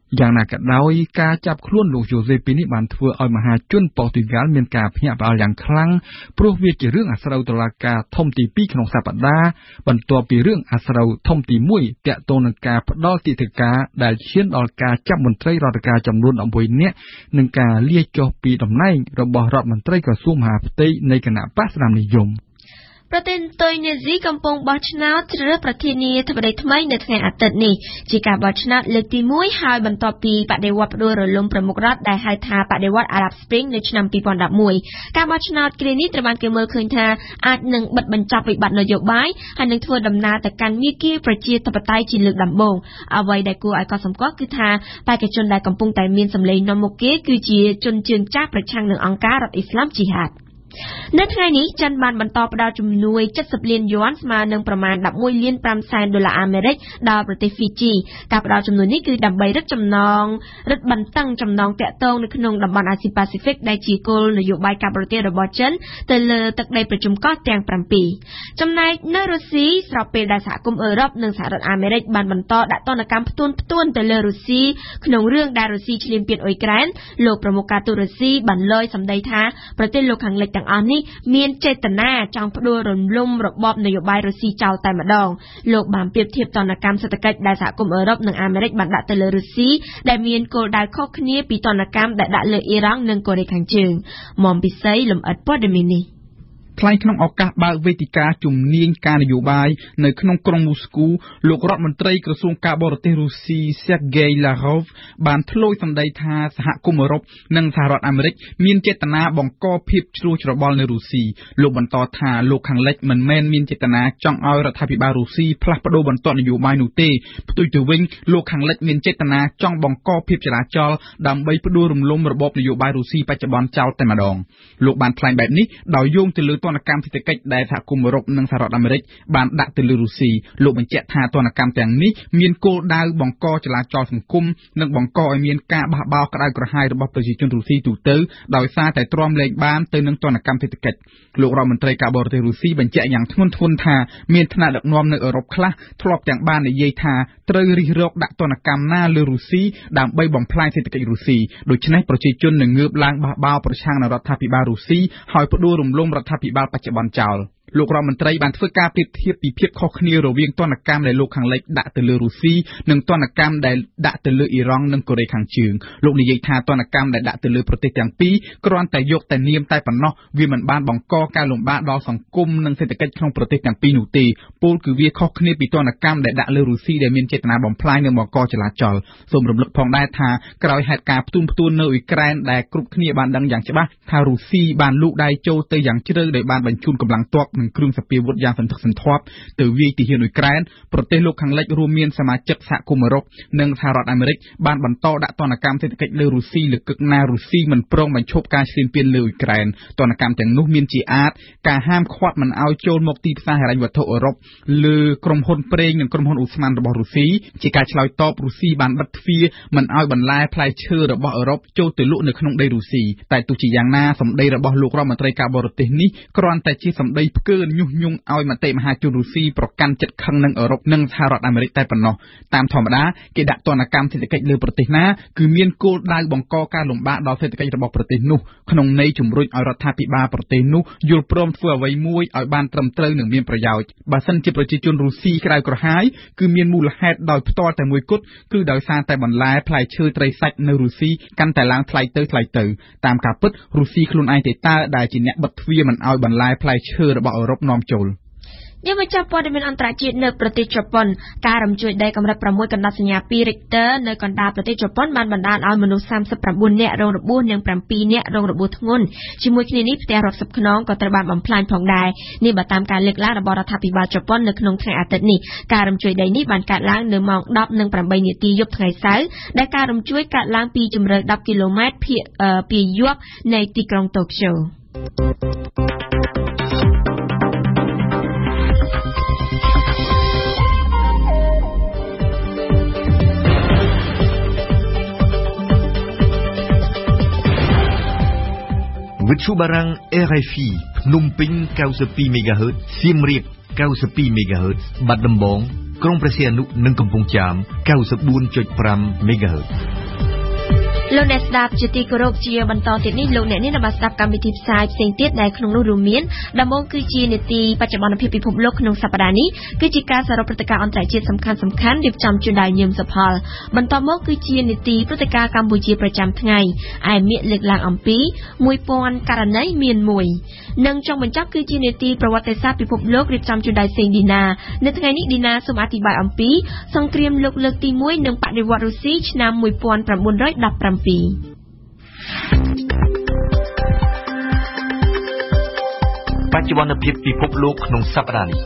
យ៉ាងណាក៏ដោយការចាប់ខ្លួនលោកយូសេពីនេះបានធ្វើឲ្យមហាជនប៉ូទុយហ្គាល់មានការភ្ញាក់ផ្អើលយ៉ាងខ្លាំងព្រោះវាជារឿងអាស្រូវតុលាការធំទីពីរក្នុងសប្តាហ៍បន្ទាប់ពីរឿងអាស្រូវធំទីមួយទាក់ទងនឹងការផ្ដាល់ទិដ្ឋាការដែលឈានដល់ការចាប់មន្ត្រីរដ្ឋការចំនួនelevenនាក់និងការលាចចុះពីតំណែងរបស់រដ្ឋមន្ត្រីក្រសួងមហាផ្ទៃនៃគណៈបក្សស្ដាមនិយមប្រទេសតុយនេស៊ីកំពុងបោះឆ្នោតជ្រើសរើសប្រធានាធិបតីថ្មីនៅថ្ងៃអាទិត្យនេះជាការបោះឆ្នោតលើកទីមួយហើយបន្ទាប់ពីបដិវត្តផ្ដួលរលំប្រមុខរដ្ឋដែលហៅថាបដិវត្ត Arab Spring នៅឆ្នាំtwo thousand elevenការបោះឆ្នោតគ្រានេះត្រូវបានគេមើលឃើញថាអាចនឹងបិទបញ្ចប់វិបត្តិនយោបាយហើយនឹងធ្វើដំណើរទៅកាន់មាគ៌ាប្រជាធិបតេយ្យជាលើកដំបូងអ្វីដែលគួរឲ្យកត់សម្គាល់គឺថាបេក្ខជនដែលកំពុងតែមានសម្លេងនាំមុខគេគឺជាជនជើងចាស់ប្រឆាំងនឹងអង្គការរដ្ឋអ៊ីស្លាមជីហាតនៅថ្ងៃនេះចិនបានបន្តផ្ដល់ជំនួយseventyលានយួនស្មើនឹងប្រមាណelevenលានfiveសែនដុល្លារអាមេរិកដល់ប្រទេសហ្វីជីការផ្ដល់ជំនួយនេះគឺដើម្បីរឹតចំណងរឹតបន្តឹងចំណងតាក់ទងនៅក្នុងតំបន់អាស៊ីប៉ាស៊ីហ្វិកដែលជាគោលនយោបាយការបរទេសរបស់ចិនទៅលើទឹកដីប្រជុំកោះទាំងsevenចំណែកនៅរុស្ស៊ីស្របពេលដែលសហគមន៍អឺរ៉ុបនិងសហរដ្ឋអាមេរិកបានបន្តដាក់ទណ្ឌកម្មផ្ទួនផ្ទួនទៅលើរុស្ស៊ីក្នុងរឿងដែលរុស្ស៊ីឈ្លានពានអ៊ុយក្រែនលោកប្រមុខការទូតរុស្ស៊ីបានលើយសម្ដីថាប្រទេសលោកខាងលិចទាំងអស់នេះមានចេតនាចង់ផ្ដួលរំលំរបបនយោបាយរុស្ស៊ីចោលតែម្ដងលោកបានប្រៀបធៀបទណ្ឌកម្មសេដ្ឋកិច្ចដែលសហគមន៍អឺរ៉ុបនិងអាមេរិកបានដាក់ទៅលើរុស្ស៊ីដែលមានគោលដៅខុសគ្នាពីទណ្ឌកម្មដែលដាក់លើអ៊ីរ៉ង់និងកូរ៉េខាងជើងមុំពិសីលំអិតព័ត៌មាននេះថ្លែងក្នុងឱកាសបើកវេទិកាជំនាញការនយោបាយនៅក្នុងក្រុងមូស្គូលោករដ្ឋមន្ត្រីក្រសួងការបរទេសរុស្ស៊ី Sergei Lavrov បានធ្លោយសម្ដីថាសហគមន៍អឺរ៉ុបនិងសហរដ្ឋអាមេរិកមានចេតនាបង្កភាពជ្រួលច្របល់នៅរុស្ស៊ីលោកបន្តថាលោកខាងលិចមិនមែនមានចេតនាចង់ឲ្យរដ្ឋាភិបាលរុស្ស៊ីផ្លាស់ប្ដូរបន្ទាត់នយោបាយនោះទេផ្ទុយទៅវិញលោកខាងលិចមានចេតនាចង់បង្កភាពចលាចលដើម្បីផ្ដួលរំលំរបបនយោបាយរុស្ស៊ីបច្ចុប្បន្នចោលតែម្ដងលោកបានថ្លែងបែបនេះដោយយោងទៅលើទណ្ឌកម្មសេដ្ឋកិច្ចដែលសហគមន៍អឺរ៉ុបនិងសហរដ្ឋអាមេរិកបានដាក់ទៅលើរុស្ស៊ីលោកបញ្ជាក់ថាទណ្ឌកម្មទាំងនេះមានគោលដៅបង្កចលាចលសង្គមនិងបង្កឲ្យមានការបះបោរក្តៅក្រហាយរបស់ប្រជាជនរុស្ស៊ីទូទៅដោយសារតែទ្រាំលែងបានទៅនឹងទណ្ឌកម្មសេដ្ឋកិច្ចលោករដ្ឋមន្ត្រីការបរទេសរុស្ស៊ីបញ្ជាក់យ៉ាងធ្ងន់ធ្ងរថាមានថ្នាក់ដឹកនាំនៅអឺរ៉ុបខ្លះធ្លាប់ទាំងបាននិយាយថាត្រូវរិះរកដាក់ទណ្ឌកម្មណាលើរុស្ស៊ីដើម្បីបំផ្លាញសេដ្ឋកិច្ចរុស្ស៊ីដូច្នេះប្រជាជននឹងងើបឡើងបះបោរប្រឆាំងនឹងរដ្ឋាភិបាលរុស្ស៊ីហើយផ្ដួលរំលំរដ្ឋាភិបាលបច្ចុប្បន្នចោលលោករដ្ឋមន្ត្រីបានធ្វើការប្រៀបធៀបពីភាពខុសគ្នារវាងទណ្ឌកម្មដែលលោកខាងលិចដាក់ទៅលើរុស្ស៊ីនិងទណ្ឌកម្មដែលដាក់ទៅលើអ៊ីរ៉ង់និងកូរ៉េខាងជើងលោកនិយាយថាទណ្ឌកម្មដែលដាក់ទៅលើប្រទេសទាំងពីរគ្រាន់តែយកតែនាមតែប៉ុណ្ណោះវាមិនបានបង្កការលំបាកដល់សង្គមនិងសេដ្ឋកិច្ចក្នុងប្រទេសទាំងពីរនោះទេពោលគឺវាខុសគ្នាពីទណ្ឌកម្មដែលដាក់លើរុស្ស៊ីដែលមានចេតនាបំផ្លាញនិងបង្កចលាចលសូមរំលឹកផងដែរថាក្រោយហេតុការណ៍ផ្ទុំផ្ទួននៅអ៊ុយក្រែនដែលគ្រប់គ្នាបានដឹងយ៉ាងច្បាស់ថារុស្ស៊ីបានលូកដៃចូលទៅយ៉ាងជ្រៅដោយបានបញ្ជូនកម្លាំងទ័ពនិងគ្រឿងសព្វាវុធយ៉ាងសន្ធឹកសន្ធាប់ទៅវាយទាហានអ៊ុយក្រែនប្រទេសលោកខាងលិចរួមមានសមាជិកសហគមន៍អឺរ៉ុបនិងសហរដ្ឋអាមេរិកបានបន្តដាក់ទណ្ឌកម្មសេដ្ឋកិច្ចលើរុស្ស៊ីលើកឹកណារុស្ស៊ីមិនព្រមបញ្ឈប់ការឈ្លានពានលើអ៊ុយក្រែនទណ្ឌកម្មទាំងនោះមានជាអាចការហាមឃាត់មិនឲ្យចូលមកទីផ្សារហិរញ្ញវត្ថុអឺរ៉ុបលើក្រុមហ៊ុនប្រេងនិងក្រុមហ៊ុនអូស្មန်របស់រុស្ស៊ីជាការឆ្លើយតបរុស្ស៊ីបានបិទទ្វារមិនឲ្យបន្លែផ្លែឈើរបស់អឺរ៉ុបចូលទៅលក់នៅក្នុងដីរុស្ស៊ីតែទោះជាយ៉ាងណាសម្ដីរបស់លោករដ្ឋមន្ត្រីការបរទេសនេះគ្រាន់តែជាសម្ដីផ្កើញុះញង់ឲ្យមតិមហាជនរុស្ស៊ីប្រកាន់ចិត្តខឹងនឹងអឺរ៉ុបនិងសហរដ្ឋអាមេរិកតែប៉ុណ្ណោះតាមធម្មតាគេដាក់ទណ្ឌកម្មសេដ្ឋកិច្ចលើប្រទេសណាគឺមានគោលដៅបង្កការលំបាកដល់សេដ្ឋកិច្ចរបស់ប្រទេសនោះក្នុងន័យជំរុញឲ្យរដ្ឋាភិបាលប្រទេសនោះយល់ព្រមធ្វើអ្វីមួយឲ្យបានត្រឹមត្រូវនិងមានប្រយោជន៍បើសិនជាប្រជាជនរុស្ស៊ីក្រៅក្រហាយគឺមានមូលហេតុដោយផ្ទាល់តែមួយគត់គឺដោយសារតែបន្លែផ្លែឈើត្រីសាច់នៅរុស្ស៊ីកាន់តែឡើងថ្លៃទៅថ្លៃទៅតាមការពិតរុស្ស៊ីខ្លួនឯងទេតើដែលជាអ្នកបិទទ្វារមិនឲ្យបន្លែផ្លែឈើរបស់អឺរ៉ុបនាំចូលយើងមកចាប់ព័ត៌មានអន្តរជាតិនៅប្រទេសជប៉ុនការរំជួយដីកម្រិតsixកណ្ដាប់សញ្ញាtwo រិចទ័រនៅកណ្ដាលប្រទេសជប៉ុនបានបណ្ដាលឲ្យមនុស្សthirty-nineនាក់រងរបួសនិងsevenនាក់រងរបួសធ្ងន់ជាមួយគ្នានេះផ្ទះរាប់សិបខ្នងក៏ត្រូវបានបំផ្លាញផងដែរនេះបើតាមការលើកឡើងរបស់រដ្ឋាភិបាលជប៉ុននៅក្នុងថ្ងៃអាទិត្យនេះការរំជួយដីនេះបានកើតឡើងនៅម៉ោងten:08នាទីយប់ថ្ងៃសៅរ៍ដែលការរំជួយកើតឡើងពីជម្រៅtenគីឡូម៉ែត្រពីយប់នៃទីក្រុងតូក្យូវិទ្យុបារាំង R F I ភ្នំពេញninety-two MHz សៀមរាបninety-two MHz បាត់ដំបងក្រុងព្រះសីហនុនិងកំពង់ចាមninety-four point five MHz លោកអ្នកស្ដាប់ជាទីគោរពជាបន្តទៀតនេះលោកអ្នកនេះនៅបានស្ដាប់កម្មវិធីផ្សាយផ្សេងទៀតដែលក្នុងនោះរួមមានដំបូងគឺជានីតិបច្ចុប្បន្នភាពពិភពលោកក្នុងសប្តាហ៍នេះគឺជាការសរុបព្រឹត្តិការណ៍អន្តរជាតិសំខាន់សំខាន់រៀបចំជូនដោយញឹមសុផលបន្តមកគឺជានីតិព្រឹត្តិការណ៍កម្ពុជាប្រចាំថ្ងៃឯមាកលើកឡើងអំពីមួយពាន់ករណីមានមួយនិងចុងបញ្ចប់គឺជានីតិប្រវត្តិសាស្ត្រពិភពលោករៀបចំជូនដោយសេងឌីណានៅថ្ងៃនេះឌីណាសូមអធិប្បាយអំពីសង្គ្រាមលោកលើកទីមួយនិងបដិវត្តរុស្ស៊ីឆ្នាំmột nghìn chín trăm mười bảy បច្ចុប្បន្នភាពពិភពលោកក្នុងសប្តាហ៍នេះ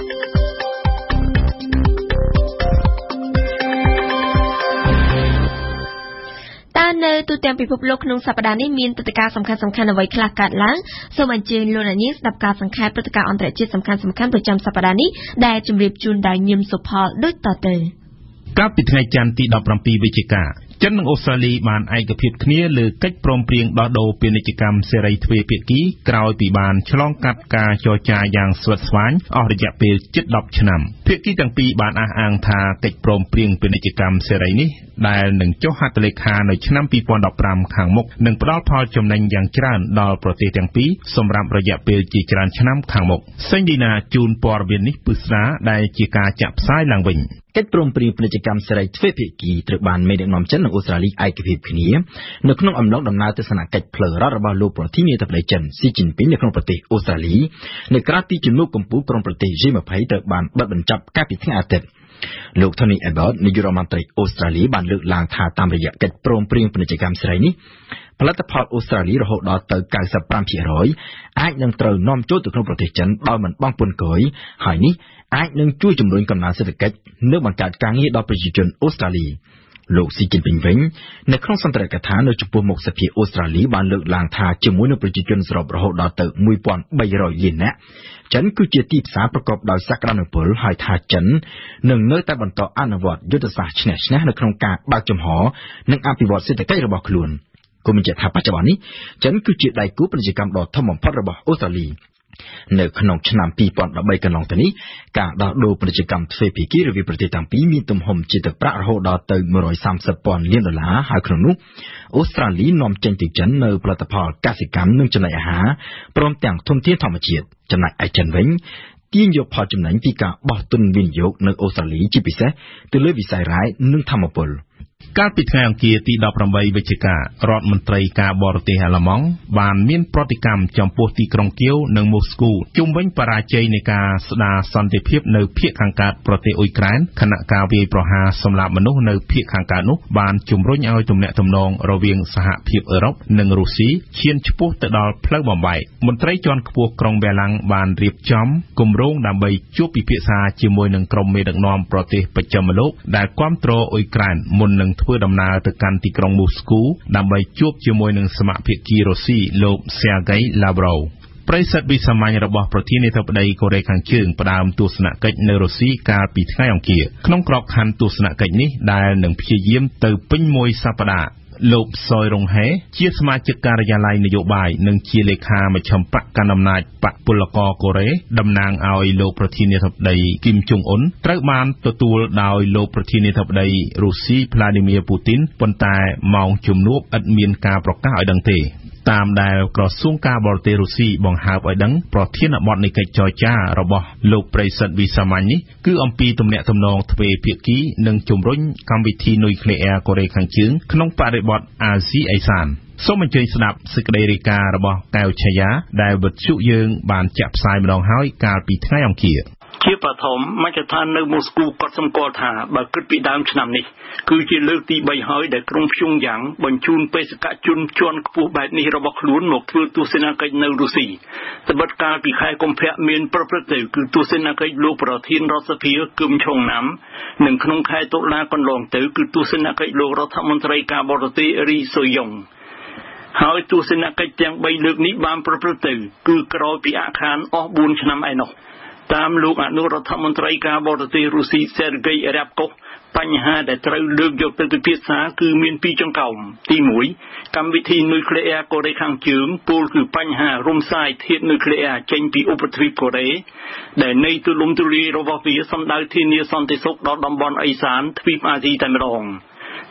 តើនៅទូទាំងពិភពលោកក្នុងសប្តាហ៍នេះមានព្រឹត្តិការណ៍សំខាន់សំខាន់អ្វីខ្លះកើតឡើងសូមអញ្ជើញលោកអ្នកនាងស្ដាប់ការសង្ខេបព្រឹត្តិការណ៍អន្តរជាតិសំខាន់សំខាន់ប្រចាំសប្តាហ៍នេះដែលជម្រាបជូនដោយញឹមសុផលដូចតទៅកាលពីថ្ងៃច័ន្ទទីដប់ប្រាំពីរវិច្ឆិកាចិននិងអូស្ត្រាលីបានឯកភាពគ្នាលើកិច្ចព្រមព្រៀងដោះដូរពាណិជ្ជកម្មសេរីទ្វេភាគីក្រោយពីបានឆ្លងកាត់ការចរចាយ៉ាងស្វិតស្វាញអស់រយៈពេលជិតដប់ឆ្នាំភាគីទាំងពីរបានអះអាងថាកិច្ចព្រមព្រៀងពាណិជ្ជកម្មសេរីនេះដែលនឹងចុះហត្ថលេខានៅឆ្នាំពីរពាន់ដប់ប្រាំខាងមុខនឹងផ្ដល់ផលចំណេញយ៉ាងច្រើនដល់ប្រទេសទាំងពីរសម្រាប់រយៈពេលជាច្រើនឆ្នាំខាងមុខសេងឌីណាជូនព័ត៌មាននេះពិស្ដាដែលជាការចាក់ផ្សាយឡើងវិញកិច្ចព្រមព្រៀងពាណិជ្ជកម្មសេរីទ្វេភាគីត្រូវបានមេដឹកនាំចិននិងអូស្ត្រាលីឯកភាពគ្នានៅក្នុងអំឡុងដំណើរទស្សនកិច្ចផ្លូវរដ្ឋរបស់លោកប្រធានាធិបតីចិនស៊ីជីនពីងនៅក្នុងប្រទេសអូស្ត្រាលីនៅក្រៅទីជំនួបកម្ពុជាក្រុមប្រទេស G ยี่สิบត្រូវបានបិទបញ្ចប់កាលពីថ្ងៃអាទិត្យលោក Tony Abbott នាយករដ្ឋមន្ត្រីអូស្ត្រាលីបានលើកឡើងថាតាមរយៈកិច្ចព្រមព្រៀងពាណិជ្ជកម្មសេរីនេះផលិតផលអូស្ត្រាលីរហូតដល់ទៅ 九十五%អាចនឹងត្រូវនាំចូលទៅក្នុងប្រទេសចិនដោយមិនបង់ពន្ធគយហើយនេះអាចនឹងជួយជំរុញកំណើនសេដ្ឋកិច្ចនិងបង្កើតការងារដល់ប្រជាជនអូស្ត្រាលីលោកស៊ីជីនពីងវិញនៅក្នុងសន្ទរកថានៅចំពោះមុខសភាអូស្ត្រាលីបានលើកឡើងថាជាមួយនឹងប្រជាជនសរុបរហូតដល់ទៅមួយពាន់បីរយលាននាក់ចិនគឺជាទីផ្សារប្រកបដោយសក្តានុពលហើយថាចិននឹងនៅតែបន្តអនុវត្តយុទ្ធសាស្ត្រឈ្នះឈ្នះនៅក្នុងការបើកចំហនិងអភិវឌ្ឍសេដ្ឋកិច្ចរបស់ខ្លួនគូបញ្ជាក់ថាបច្ចុប្បន្ននេះចិនគឺជាដៃគូពាណិជ្ជកម្មដ៏ធំបំផុតរបស់អូស្ត្រាលីនៅក្នុងឆ្នាំពីរពាន់ដប់បីកន្លងទៅនេះការដោះដូរពាណិជ្ជកម្មទ្វេភាគីរវាងប្រទេសទាំងពីរមានទំហំជាទឹកប្រាក់រហូតដល់ទៅមួយរយសាមសិបពាន់លានដុល្លារហើយក្នុងនោះអូស្ត្រាលីនាំចេញទៅចិននៅផលិតផលកសិកម្មនិងចំណីអាហារព្រមទាំងធនធានធម្មជាតិចំណែកឯចិនវិញទាញយកផលចំណេញពីការបោះទុនវិនិយោគនៅអូស្ត្រាលីជាពិសេសទៅលើវិស័យរ៉ែនិងធម្មពលកាលពីថ្ងៃអង្គារទីដប់ប្រាំបីវិច្ឆិការដ្ឋមន្ត្រីការបរទេសអាល្លឺម៉ង់បានមានប្រតិកម្មចំពោះទីក្រុងគៀវនិងម៉ូស្គូជុំវិញបរាជ័យនៃការស្ដារសន្តិភាពនៅភាគខាងកើតប្រទេសអ៊ុយក្រែនខណៈការវាយប្រហារសម្លាប់មនុស្សនៅភាគខាងកើតនោះបានជំរុញឲ្យទំនាក់ទំនងរវាងសហភាពអឺរ៉ុបនិងរុស្ស៊ីឈានឆ្ពោះទៅដល់ផ្លូវបំបែកមន្ត្រីជាន់ខ្ពស់ក្រុងបេឡាំងបានរៀបចំគម្រោងដើម្បីជួបពិភាក្សាជាមួយនឹងក្រុមមេដឹកនាំប្រទេសបស្ចិមលោកដែលគាំទ្រអ៊ុយក្រែនមុននឹងធ្វើដំណើរទៅកាន់ទីក្រុងមូស្គូដើម្បីជួបជាមួយនឹងសមាភាគីរុស្ស៊ីលោក Sergei Lavrov ប្រិយសិទ្ធិវិសាមញ្ញរបស់ប្រធានាធិបតីកូរ៉េខាងជើងផ្ដើមទស្សនកិច្ចនៅរុស្ស៊ីកាលពីថ្ងៃអង្គារក្នុងក្របខ័ណ្ឌទស្សនកិច្ចនេះដែលនឹងព្យាយាមទៅពេញមួយសប្តាហ៍លោកសុយរុងហេជាសមាជិកការិយាល័យនយោបាយនិងជាលេខាមជ្ឈិមបកកណ្ដាលអំណាចបកពលករកូរ៉េតំណាងឲ្យលោកប្រធានាធិបតីគីមចុងអ៊ុនត្រូវបានទទួលដោយលោកប្រធានាធិបតីរុស្ស៊ី Vladimir Putin ប៉ុន្តែម៉ោងជំនួបឥតមានការប្រកាសឲ្យដឹងទេតាមដែលក្រសួងការបរទេសរុស្ស៊ីបង្ហើបឲ្យដឹងប្រធានបទនៃកិច្ចចរចារបស់លោកប្រិយសិទ្ធិវិសាមញ្ញនេះគឺអំពីទំនាក់ទំនងទ្វេភាគីនិងជំរុញកម្មវិធីនុយក្លេអ៊ែរកូរ៉េខាងជើងក្នុងបរិបទអាស៊ីអេសានសូមអញ្ជើញស្ដាប់សេចក្តីរាយការណ៍របស់កែវឆាយាដែលវិទ្យុយើងបានចាក់ផ្សាយម្ដងហើយកាលពីថ្ងៃអង្គារជាបឋមមជ្ឈដ្ឋាននៅម៉ូស្គូក៏សម្គាល់ថាបើគិតពីដើមឆ្នាំនេះគឺជាលើកទីបីហើយដែលក្រុងព្យុងយ៉ាងបញ្ជូនបេសកជនជាន់ខ្ពស់បែបនេះរបស់ខ្លួនមកធ្វើទស្សនកិច្ចនៅរុស្ស៊ីត្បិតកាលពីខែកុម្ភៈមានប្រព្រឹត្តទៅគឺទស្សនកិច្ចលោកប្រធានរដ្ឋសភាគឹមឆុងណាំនិងក្នុងខែតុលាកន្លងទៅគឺទស្សនកិច្ចលោករដ្ឋមន្ត្រីការបរទេសរីសុយយ៉ុងហើយទស្សនកិច្ចទាំងបីលើកនេះបានប្រព្រឹត្តទៅគឺក្រោយពីអាខានអស់បួនឆ្នាំឯណោះតាមលោកអនុរដ្ឋមន្ត្រីការបរទេសរុស្ស៊ី Sergei Ryabkov បញ្ហាដែលត្រូវលើកយកទៅពិភាក្សាគឺមានពីរចង្កោមទីមួយកម្មវិធីនុយក្លេអ៊ែរកូរ៉េខាងជើងពោលគឺបញ្ហារំសាយធាតុនុយក្លេអ៊ែរចេញពីឧបទ្វីបកូរ៉េដែលនៃទូលំទូលាយរបស់វាសម្ដៅធានាសន្តិសុខដល់តំបន់ឦសានទ្វីបអាស៊ីតែម្ដង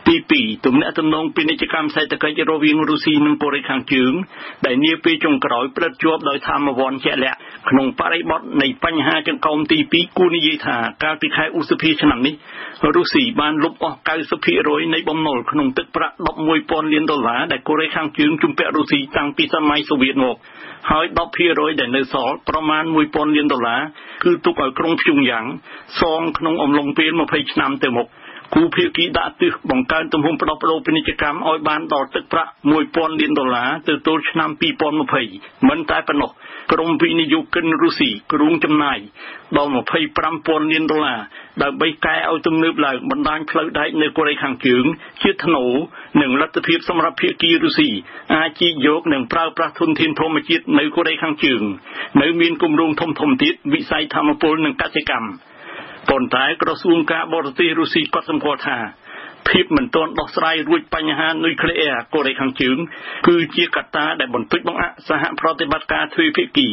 ទីពីរទំនាក់ទំនងពាណិជ្ជកម្មសេដ្ឋកិច្ចរវាងរុស្ស៊ីនិងកូរ៉េខាងជើងដែលនាពេលចុងក្រោយផ្ដិតជាប់ដោយធម្មវ័នជាក់លាក់ក្នុងបរិបទនៃបញ្ហាចង្កោមទីពីរគួរនិយាយថាកាលពីខែឧសភាឆ្នាំនេះរុស្ស៊ីបានលុបអស់ 九十% នៃបំណុលក្នុងទឹកប្រាក់ ដប់មួយពាន់ លានដុល្លារដែលកូរ៉េខាងជើងជំពាក់រុស្ស៊ីតាំងពីសម័យសូវៀតមកហើយ ដប់% ដែលនៅសល់ប្រមាណ មួយពាន់ លានដុល្លារគឺទុកឲ្យក្រុងព្យុងយ៉ាងសងក្នុងអំឡុងពេល ម្ភៃ ឆ្នាំទៅមុខគូភាគីដាក់ទិសបង្កើនទំហំផ្ដោតផ្ដោពាណិជ្ជកម្មឲ្យបានដល់ទឹកប្រាក់ មួយពាន់ លានដុល្លារទៅទល់ឆ្នាំ ពីរពាន់ម្ភៃ មិនតែប៉ុណ្ណោះក្រុមវិនិយោគិនរុស្ស៊ីគ្រោងចំណាយដល់ ម្ភៃប្រាំពាន់ លានដុល្លារដើម្បីកែឲ្យទំនើបឡើងបណ្ដាញផ្លូវដែកនៅកូរ៉េខាងជើងជាថ្នូរនិងលទ្ធភាពសម្រាប់ភាគីរុស្ស៊ីអាចជីកយកនិងប្រើប្រាស់ធនធានធម្មជាតិនៅកូរ៉េខាងជើងនៅមានគម្រោងធំៗទៀតវិស័យធម្មពលនិងកសិកម្មប៉ុន្តែក្រសួងការបរទេសរុស្ស៊ីក៏សម្គាល់ថាភាពមិនទាន់ដោះស្រាយរួចបញ្ហានុយក្លេអ៊ែរកូរ៉េខាងជើងគឺជាកត្តាដែលបន្តិចបង្អាក់សហប្រតិបត្តិការទ្វេភាគី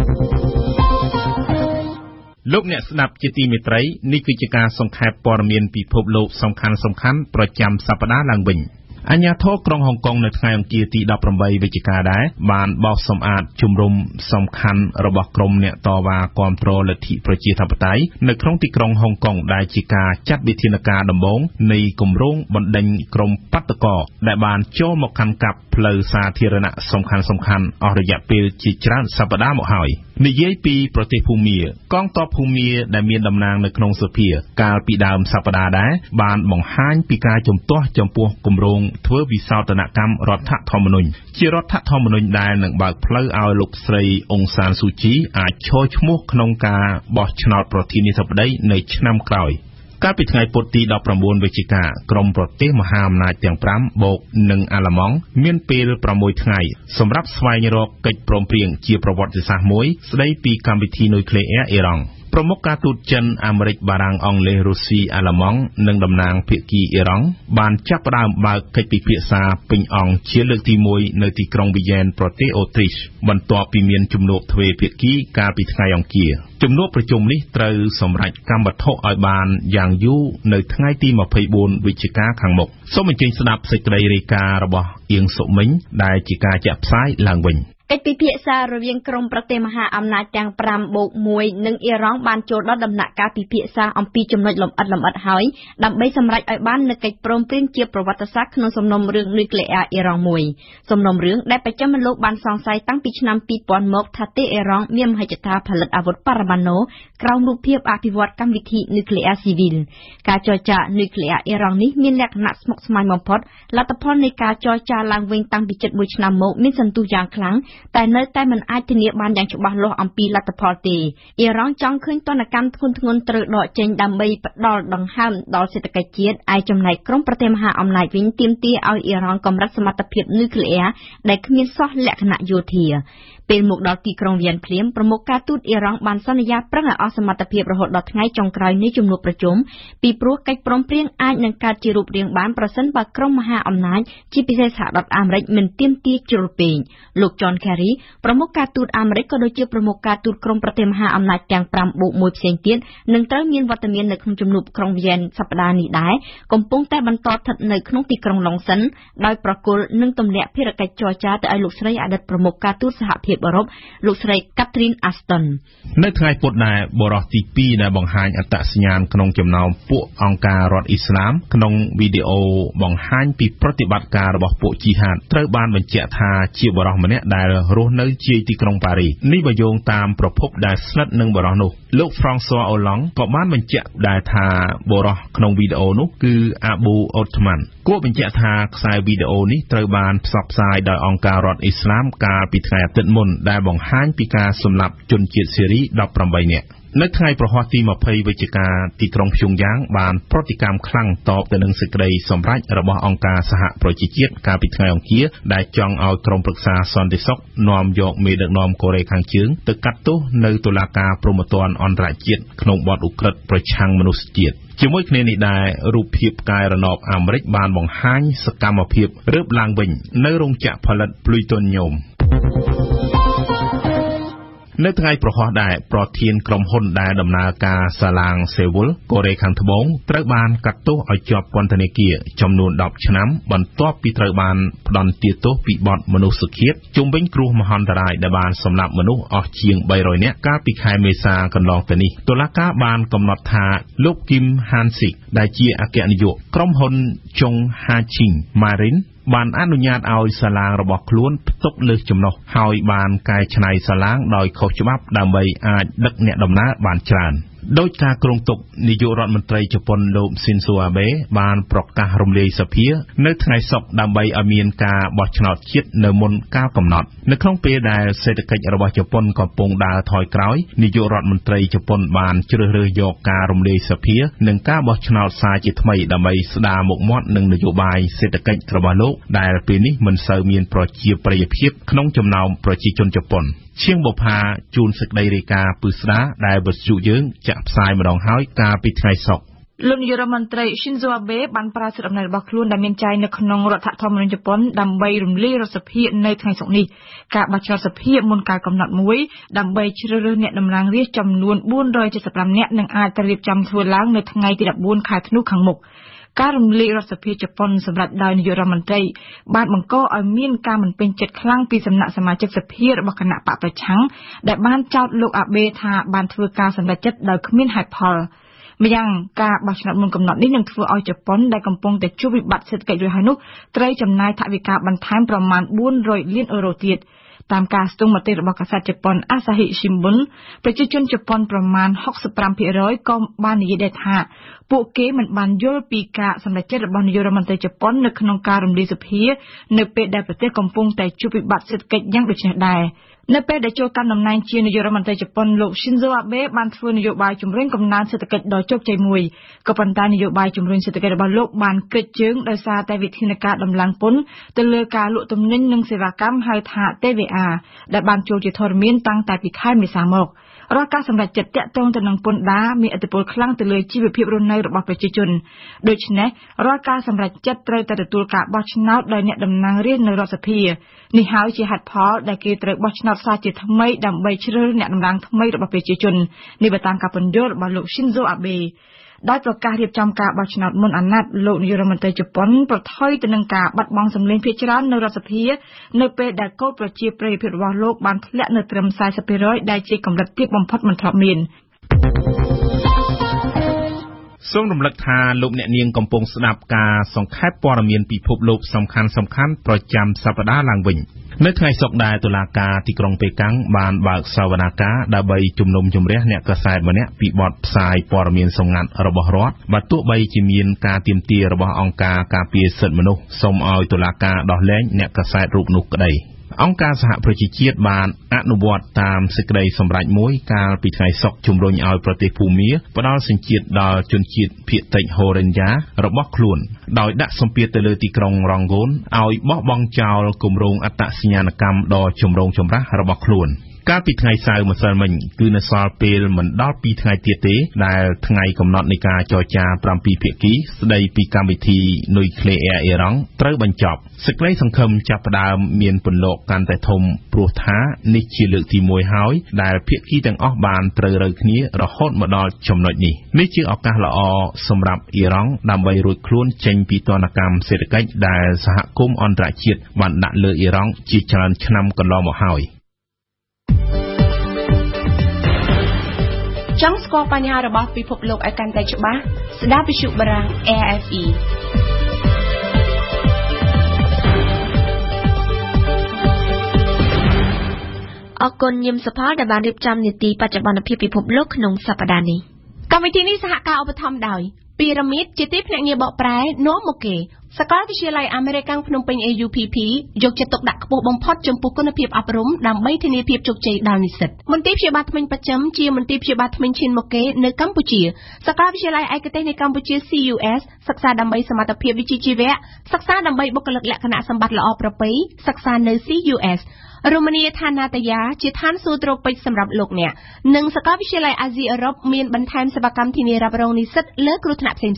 លោកអ្នកស្ដាប់ជាទីមេត្រីនេះគឺជាការសង្ខេបព័ត៌មានពិភពលោកសំខាន់ៗប្រចាំសប្តាហ៍ឡើងវិញអាជ្ញាធរក្រុងហុងកុងនៅថ្ងៃអង្គារទី ដប់ប្រាំបី វិច្ឆិកាដែរបានបោសសម្អាតជំរំសំខាន់របស់ក្រុមអ្នកតវ៉ាគាំទ្រលទ្ធិប្រជាធិបតេយ្យនៅក្នុងទីក្រុងហុងកុងដែលជាការចាត់វិធានការដំបូងនៃគម្រោងបណ្ដេញក្រុមបាតុករដែលបានចូលមកកាន់កាប់ផ្លូវសាធារណៈសំខាន់ៗអស់រយៈពេលជាច្រើនសប្តាហ៍មកហើយនិយាយពីប្រទេសភូមាកងទ័ពភូមាដែលមានតំណាងនៅក្នុងសភាកាលពីដើមសប្តាហ៍ដែរបានបង្ហាញពីការជំទាស់ចំពោះគម្រោងធ្វើវិសោធនកម្មរដ្ឋធម្មនុញ្ញជារដ្ឋធម្មនុញ្ញដែលនឹងបើកផ្លូវឲ្យលោកស្រីអ៊ុងសានស៊ូជីអាចឈរឈ្មោះក្នុងការបោះឆ្នោតប្រធានាធិបតីនៅឆ្នាំក្រោយកាលពីថ្ងៃពុធទី ដប់ប្រាំបួន វិច្ឆិកាក្រមប្រទេសមហាអំណាចទាំង ប្រាំ បូកនឹងអាល្លឺម៉ង់មានពេល ប្រាំមួយ ថ្ងៃសម្រាប់ស្វែងរកកិច្ចព្រមព្រៀងជាប្រវត្តិសាស្ត្រមួយស្ដីពីកម្មវិធីនុយក្លេអ៊ែរអ៊ីរ៉ង់ប្រមុខការទូតចិនអាមេរិកបារាំងអង់គ្លេសរុស្ស៊ីអាល្លឺម៉ង់និងតំណាងភាគីអ៊ីរ៉ង់បានចាប់ផ្ដើមបើកកិច្ចពិភាក្សាពេញអង្គជាលើកទីមួយនៅទីក្រុងវីយ៉ែនប្រទេសអូទ្រីសបន្ទាប់ពីមានជំនួបទ្វេភាគីកាលពីថ្ងៃអង្គារជំនួបប្រជុំនេះត្រូវសម្រេចកម្មវត្ថុឲ្យបានយ៉ាងយូរនៅថ្ងៃទី ម្ភៃបួន វិច្ឆិកាខាងមុខសូមអញ្ជើញស្ដាប់សេចក្តីរាយការណ៍របស់អៀងសុមិញដែលជាការចាក់ផ្សាយឡើងវិញកិច្ចពិភាក្សារវាងក្រុមប្រទេសមហាអំណាចទាំង ប្រាំ បូក មួយ និងអ៊ីរ៉ង់បានចូលដល់ដំណាក់កាលពិភាក្សាអំពីចំណុចលម្អិតលម្អិតហើយដើម្បីសម្រេចឲ្យបាននូវកិច្ចព្រមព្រៀងជាប្រវត្តិសាស្ត្រក្នុងសំណុំរឿងនុយក្លេអ៊ែរអ៊ីរ៉ង់មួយសំណុំរឿងដែលបច្ចិមលោកបានសង្ស័យតាំងពីឆ្នាំ ពីរពាន់ មកថាទេអ៊ីរ៉ង់មានមហិច្ឆតាផលិតអាវុធបរមាណូក្រោមរូបភាពអភិវឌ្ឍកម្មវិធីនុយក្លេអ៊ែរស៊ីវិលការចរចានុយក្លេអ៊ែរអ៊ីរ៉ង់នេះមានលក្ខណៈស្មុគស្មាញបំផុតលទ្ធផលនៃការចរចាឡើងវិញតាំងពីជិតមួយឆ្នាំមកមានសន្ទុះយ៉ាងខ្លាំងតែនៅតែមិនអាចធានាបានយ៉ាងច្បាស់លាស់អំពីលទ្ធផលទេអ៊ីរ៉ង់ចង់ឃើញទណ្ឌកម្មធ្ងន់ធ្ងរត្រូវដកចេញដើម្បីផ្ដល់ដង្ហើមដល់សេដ្ឋកិច្ចជាតិឯចំណែកក្រុមប្រទេសមហាអំណាចវិញទាមទារឲ្យអ៊ីរ៉ង់កម្រិតសមត្ថភាពនុយក្លេអ៊ែរដែលគ្មានសោះលក្ខណៈយោធាពេលមកដល់ទីក្រុងវីយ៉ែនភ្លាមប្រមុខការទូតអ៊ីរ៉ង់បានសន្យាប្រឹងឲ្យអស់សមត្ថភាពរហូតដល់ថ្ងៃចុងក្រោយនៃជំនួបប្រជុំពីព្រោះកិច្ចព្រមព្រៀងអាចនឹងកើតជារូបរាងបានប្រសិនបើក្រុមមហាអំណាចជាពិសេសសហរដ្ឋអាមេរិកមិនទាមទារជ្រុលពេកលោក John Kerry ប្រមុខការទូតអាមេរិកក៏ដូចជាប្រមុខការទូតក្រុមប្រទេសមហាអំណាចទាំង ប្រាំ បូក មួយ ផ្សេងទៀតនឹងត្រូវមានវត្តមាននៅក្នុងជំនួបក្រុងវីយ៉ែនសប្តាហ៍នេះដែរកំពុងតែបន្តស្ថិតនៅក្នុងទីក្រុងឡុងសិនដោយប្រគល់នឹងទម្លាក់ភារកិច្ចចរចាទៅឲ្យលោកស្រីអតីតប្រមុខការទូតសហភាពអឺរ៉ុបលោកស្រី Catherine Ashton នៅថ្ងៃពុធដែរបរិះទី ពីរ ដែលបង្ហាញអត្តសញ្ញាណក្នុងចំណោមពួកអង្គការរដ្ឋអ៊ីស្លាមក្នុងវីដេអូបង្ហាញពីប្រតិបត្តិការរបស់ពួកជីហាតត្រូវបានបញ្ជាក់ថាជាបរិះម្នាក់ដែលរស់នៅជាយទីក្រុងប៉ារីសនេះបើយោងតាមប្រភពដែលស្និទ្ធនឹងបរិះនោះលោក François Hollande ក៏បានបញ្ជាក់ដែរថាបរិះក្នុងវីដេអូនោះគឺ Abu Othman គួរបញ្ជាក់ថាខ្សែវីដេអូនេះត្រូវបានផ្សព្វផ្សាយដោយអង្គការរដ្ឋអ៊ីស្លាមកាលពីថ្ងៃអាទិត្យមុនដែលបង្ហាញពីការសម្លាប់ជនជាតិស៊េរី ដប់ប្រាំបី នាក់នៅថ្ងៃប្រហ័សទី ម្ភៃ វិច្ឆិកាទីក្រុងព្យុងយ៉ាងបានប្រតិកម្មខ្លាំងតបទៅនឹងសេចក្តីសម្រេចរបស់អង្គការសហប្រជាជាតិកាលពីថ្ងៃអង្គារដែលចង់ឲ្យក្រុមប្រឹក្សាសន្តិសុខនាំយកមេដឹកនាំកូរ៉េខាងជើងទៅកាត់ទោសនៅតុលាការព្រហ្មទណ្ឌអន្តរជាតិក្នុងបទឧក្រិដ្ឋប្រឆាំងមនុស្សជាតិជាមួយគ្នានេះដែររូបភាពផ្កាយរណបអាមេរិកបានបង្ហាញសកម្មភាពរើបឡើងវិញនៅរោងចក្រផលិត Plutonium នៅថ្ងៃប្រហោះដែរប្រធានក្រុមហ៊ុនដែលដំណើរការសាឡាងសេវុលកូរ៉េខាងត្បូងត្រូវបានកាត់ទោសឲ្យជាប់ពន្ធនាគារចំនួនដប់ឆ្នាំបន្ទាប់ពីត្រូវបានផ្តន្ទាទោសពីបទមនុស្សឃាតជុំវិញគ្រោះមហន្តរាយដែលបានសម្លាប់មនុស្សអស់ជាងបីរយនាក់កាលពីខែមេសាកន្លងទៅនេះតុលាការបានកំណត់ថាលោកគីមហានស៊ីកដែលជាអគ្គនាយកក្រុមហ៊ុនចុងហាឈីងម៉ារីនបានអនុញ្ញាតឲ្យសាឡាងរបស់ខ្លួនផ្ទុកលើសចំណុះហើយបានកែច្នៃសាឡាងដោយខុសច្បាប់ដើម្បីអាចដឹកអ្នកដំណើរបានច្រើនដោយការគ្រោងទុកនាយករដ្ឋមន្ត្រីជប៉ុនលោកស៊ីនស៊ូអាបេបានប្រកាសរំលាយសភានៅថ្ងៃសុក្រដើម្បីឲ្យមានការបោះឆ្នោតជាតិនៅមុនកាលកំណត់នៅក្នុងពេលដែលសេដ្ឋកិច្ចរបស់ជប៉ុនកំពុងដើរថយក្រោយនាយករដ្ឋមន្ត្រីជប៉ុនបានជ្រើសរើសយកការរំលាយសភានិងការបោះឆ្នោតសារជាថ្មីដើម្បីស្ដារមុខមាត់និងនយោបាយសេដ្ឋកិច្ចរបស់លោកដែលពេលនេះមិនសូវមានប្រជាប្រិយភាពក្នុងចំណោមប្រជាជនជប៉ុនឈៀងបុផាជួនសេចក្តីរាយការណ៍ពឹស្ដាដែលវិទ្យុយើងចាក់ផ្សាយម្ដងហើយកាលពីថ្ងៃសុក្រលោកនាយករដ្ឋមន្ត្រី Shinzo Abe បានប្រើសិទ្ធិអំណាចរបស់ខ្លួនដែលមានចែងនៅក្នុងរដ្ឋធម្មនុញ្ញជប៉ុនដើម្បីរំលាយរដ្ឋសភានៅថ្ងៃសុក្រនេះការបោះឆ្នោតសភាមុនកាលកំណត់មួយដើម្បីជ្រើសរើសអ្នកតំណាងរាស្ត្រចំនួនបួនរយเจ็ดสิบห้าនាក់នឹងអាចត្រូវរៀបចំធ្វើឡើងនៅថ្ងៃទីដប់បួនខែធ្នូខាងមុខការរំលាយរដ្ឋសភាជប៉ុនសម្រាប់ដោយនាយករដ្ឋមន្ត្រីបានបង្កឲ្យមានការមិនពេញចិត្តខ្លាំងពីសំណាក់សមាជិកសភារបស់គណៈបកប្រឆាំងដែលបានចោទលោកអាបេថាបានធ្វើការសម្រេចចិត្តដោយគ្មានហេតុផលម្យ៉ាងការបោះឆ្នោតមុនកំណត់នេះនឹងធ្វើឲ្យជប៉ុនដែលកំពុងតែជួបវិបត្តិសេដ្ឋកិច្ចរួចហើយនោះត្រូវចំណាយថវិកាបន្ថែមប្រមាណបួនរយលានអឺរ៉ូទៀតតាមការស្ទង់មតិរបស់កាសែតជប៉ុន Asahi Shimbun ប្រជាជនជប៉ុនប្រមាណ หกสิบห้าភាគរយ ក៏បាននិយាយដែរថាពួកគេមិនបានយល់ពីការសម្រេចចិត្តរបស់នាយករដ្ឋមន្ត្រីជប៉ុននៅក្នុងការរំលាយសភានៅពេលដែលប្រទេសកំពុងតែជួបវិបត្តិសេដ្ឋកិច្ចយ៉ាងដូចនេះដែរនៅពេលដែលចូលកាន់តំណែងជានាយករដ្ឋមន្ត្រីជប៉ុនលោក Shinzo Abe បានធ្វើនយោបាយជំរុញកំណើនសេដ្ឋកិច្ចដ៏ជោគជ័យមួយក៏ប៉ុន្តែនយោបាយជំរុញសេដ្ឋកិច្ចរបស់លោកបានគ្រេចជើងដោយសារតែវិធានការដំឡើងពន្ធទៅលើការលក់ទំនិញនិងសេវាកម្មហៅថា T V A ដែលបានចូលជាធរមានតាំងតែពីខែមេសាមករាល់ការសម្រេចចិត្តតាក់ទងទៅនឹងពន្ធដារមានឥទ្ធិពលខ្លាំងទៅលើជីវភាពរស់នៅរបស់ប្រជាជនដូច្នេះរាល់ការសម្រេចចិត្តត្រូវតែទទួលការបោះឆ្នោតដោយអ្នកតំណាងរាស្ត្រនៅរដ្ឋសភានេះហើយជាហេតុផលដែលគេត្រូវបោះឆ្នោតសារជាថ្មីដើម្បីជ្រើសរើសអ្នកតំណាងថ្មីរបស់ប្រជាជននេះបើតាមការពន្យល់របស់លោក Shinzo Abe ដោយប្រកាសរៀបចំការបោះឆ្នោតមុនអាណត្តិលោកនាយករដ្ឋមន្ត្រីជប៉ុនប្រថុយទៅនឹងការបាត់បង់សម្លេងភាគច្រើននៅរដ្ឋសភានៅពេលដែលកោតប្រជាប្រិយភាពរបស់លោកបានធ្លាក់នៅត្រឹម สี่สิบភាគរយ ដែលជាកម្រិតទាបបំផុតមិនធ្លាប់មានសូមរំលឹកថាលោកអ្នកនាងកំពុងស្ដាប់ការសង្ខេបព័ត៌មានពិភពលោកសំខាន់ៗប្រចាំសប្តាហ៍ឡើងវិញនៅថ្ងៃសុក្រដែរតុលាការទីក្រុងប៉េកាំងបានបើកសវនាការដើម្បីជំនុំជម្រះអ្នកកាសែតម្នាក់ពីបទផ្សាយព័ត៌មានសម្ងាត់របស់រដ្ឋបើទោះបីជាមានការទាមទាររបស់អង្គការការពារសិទ្ធិមនុស្សសូមឲ្យតុលាការដោះលែងអ្នកកាសែតរូបនោះក្តីអង្គការសហប្រជាជាតិបានអនុវត្តតាមសេចក្តីសម្រេចមួយកាលពីថ្ងៃសុក្រជំរុញឲ្យប្រទេសភូមាផ្ដល់សញ្ជាតិដល់ជនជាតិភាគតិចហូរិនយ៉ារបស់ខ្លួនដោយដាក់សម្ពាធទៅលើទីក្រុងរ៉ង់ហ្គូនឲ្យបោះបង់ចោលគម្រោងអត្តសញ្ញាណកម្មដ៏ចម្រូងចម្រាសរបស់ខ្លួនកាលពីថ្ងៃសៅរ៍ម្សិលមិញគឺនៅសល់ពេលមិនដល់ពីរថ្ងៃទៀតទេដែលថ្ងៃកំណត់នៃការចរចាប្រាំពីរភាគីស្ដីពីកម្មវិធីនុយក្លេអ៊ែរអ៊ីរ៉ង់ត្រូវបញ្ចប់សេចក្តីសង្ឃឹមចាប់ផ្ដើមមានពន្លកកាន់តែធំព្រោះថានេះជាលើកទីមួយហើយដែលភាគីទាំងអស់បានត្រូវរើគ្នារហូតមកដល់ចំណុចនេះនេះជាឱកាសល្អសម្រាប់អ៊ីរ៉ង់ដើម្បីរួចខ្លួនចេញពីទណ្ឌកម្មសេដ្ឋកិច្ចដែលសហគមន៍អន្តរជាតិបានដាក់លើអ៊ីរ៉ង់ជាច្រើនឆ្នាំកន្លងមកហើយចង់ស្គាល់បញ្ហារបស់ពិភពលោកឲ្យកាន់តែច្បាស់ស្ដាប់វិទ្យុបារាំង A F E អរគុណញឹមសុផលដែលបានរៀបចំនីតិបច្ចុប្បន្នភាពពិភពលោកក្នុងសប្តាហ៍នេះកម្មវិធីនេះសហការឧបត្ថម្ភដោយពីរ៉ាមីតជាទីភ្នាក់ងារបកប្រែនាំមកគេសាកលវិទ្យាល័យអាមេរិកភ្នំពេញ A U P P យកចិត្តទុកដាក់ខ្ពស់បំផុតចំពោះគុណភាពអប់រំដើម្បីធានាភាពជោគជ័យដល់និស្សិតមន្ទីរព្យាបាលធ្មេញបច្ចឹមជាមន្ទីរព្យាបាលធ្មេញឈានមុខគេនៅកម្ពុជាសាកលវិទ្យាល័យឯកទេសនៃកម្ពុជា C U S សិក្សាដើម្បីសមត្ថភាពវិជ្ជាជីវៈសិក្សាដើម្បីបុគ្គលិកលក្ខណៈសម្បត្តិល្អប្រពៃសិក្សានៅ C U S រមណីយដ្ឋានណាតយាជាឋានសួគ៌ត្រូពិចសម្រាប់លោកអ្នកនិងសាកលវិទ្យាល័យអាស៊ីអឺរ៉ុបមានបន្ថែមសេវាកម្មធានារ៉ាប់រងនិស្សិតលើគ្រោះថ្នាក់ផ្សេងៗ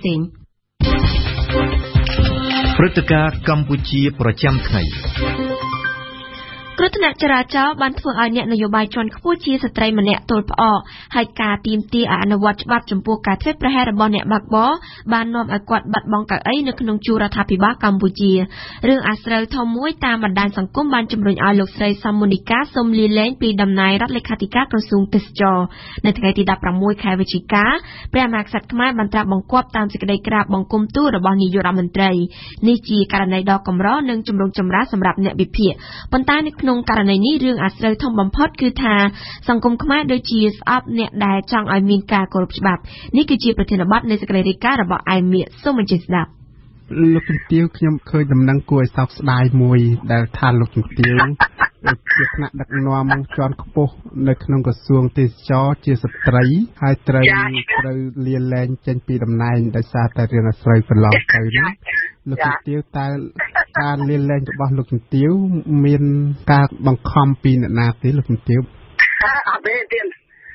ព្រឹត្តិការណ៍កម្ពុជាប្រចាំថ្ងៃក្រគ្រោះថ្នាក់ចរាចរណ៍បានធ្វើឲ្យអ្នកនយោបាយជាន់ខ្ពស់ជាស្ត្រីម្នាក់ទល់ផ្អកហើយការទាមទារអនុវត្តច្បាប់ចំពោះការធ្វេសប្រហែសរបស់អ្នកបើកបរបាននាំឲ្យគាត់បាត់បង់កៅអីនៅក្នុងជួររដ្ឋាភិបាលកម្ពុជារឿងអាស្រូវធំមួយតាមបណ្ដាញសង្គមបានជំរុញឲ្យលោកស្រីសំមូនីកាសូមលាលែងពីតំណែងរដ្ឋលេខាធិការក្រសួងទេសចរនៅថ្ងៃទីដប់ប្រាំមួយខែវិច្ឆិកាព្រះមហាក្សត្រខ្មែរបានត្រាស់បង្គាប់តាមសេចក្តីក្រាបបង្គំទូលរបស់នាយករដ្ឋមន្ត្រីនេះជាករណីដ៏កម្រនិងជំរងចម្រាស់សម្រាប់អ្នកវិភាគប៉ុន្តែនៅក្នុងករណីនេះរឿងអាស្រូវធំបំផុតគឺថាសង្គមខ្មែរដូចជាស្អប់អ្នកដែលចង់ឲ្យមានការគោរពច្បាប់នេះគឺជាប្រធានបទនៃសេចក្តីរាយការណ៍របស់ឯមៀកសូមអញ្ជើញស្ដាប់លោកជំទាវខ្ញុំឃើញដំណឹងគួរឲ្យសោកស្ដាយមួយដែលថាលោកជំទាវជាថ្នាក់ដឹកនាំជាន់ខ្ពស់នៅក្នុងក្រសួងទេសចរជាស្ត្រីហើយត្រូវត្រូវលាលែងចេញពីតំណែងដោយសារតែរឿងអាស្រូវកន្លងទៅនេះលោកជំទាវតើការលាលែងរបស់លោកជំទាវមានការបង្ខំពីអ្នកណាទេលោកជំទាវអត់ទេទៀត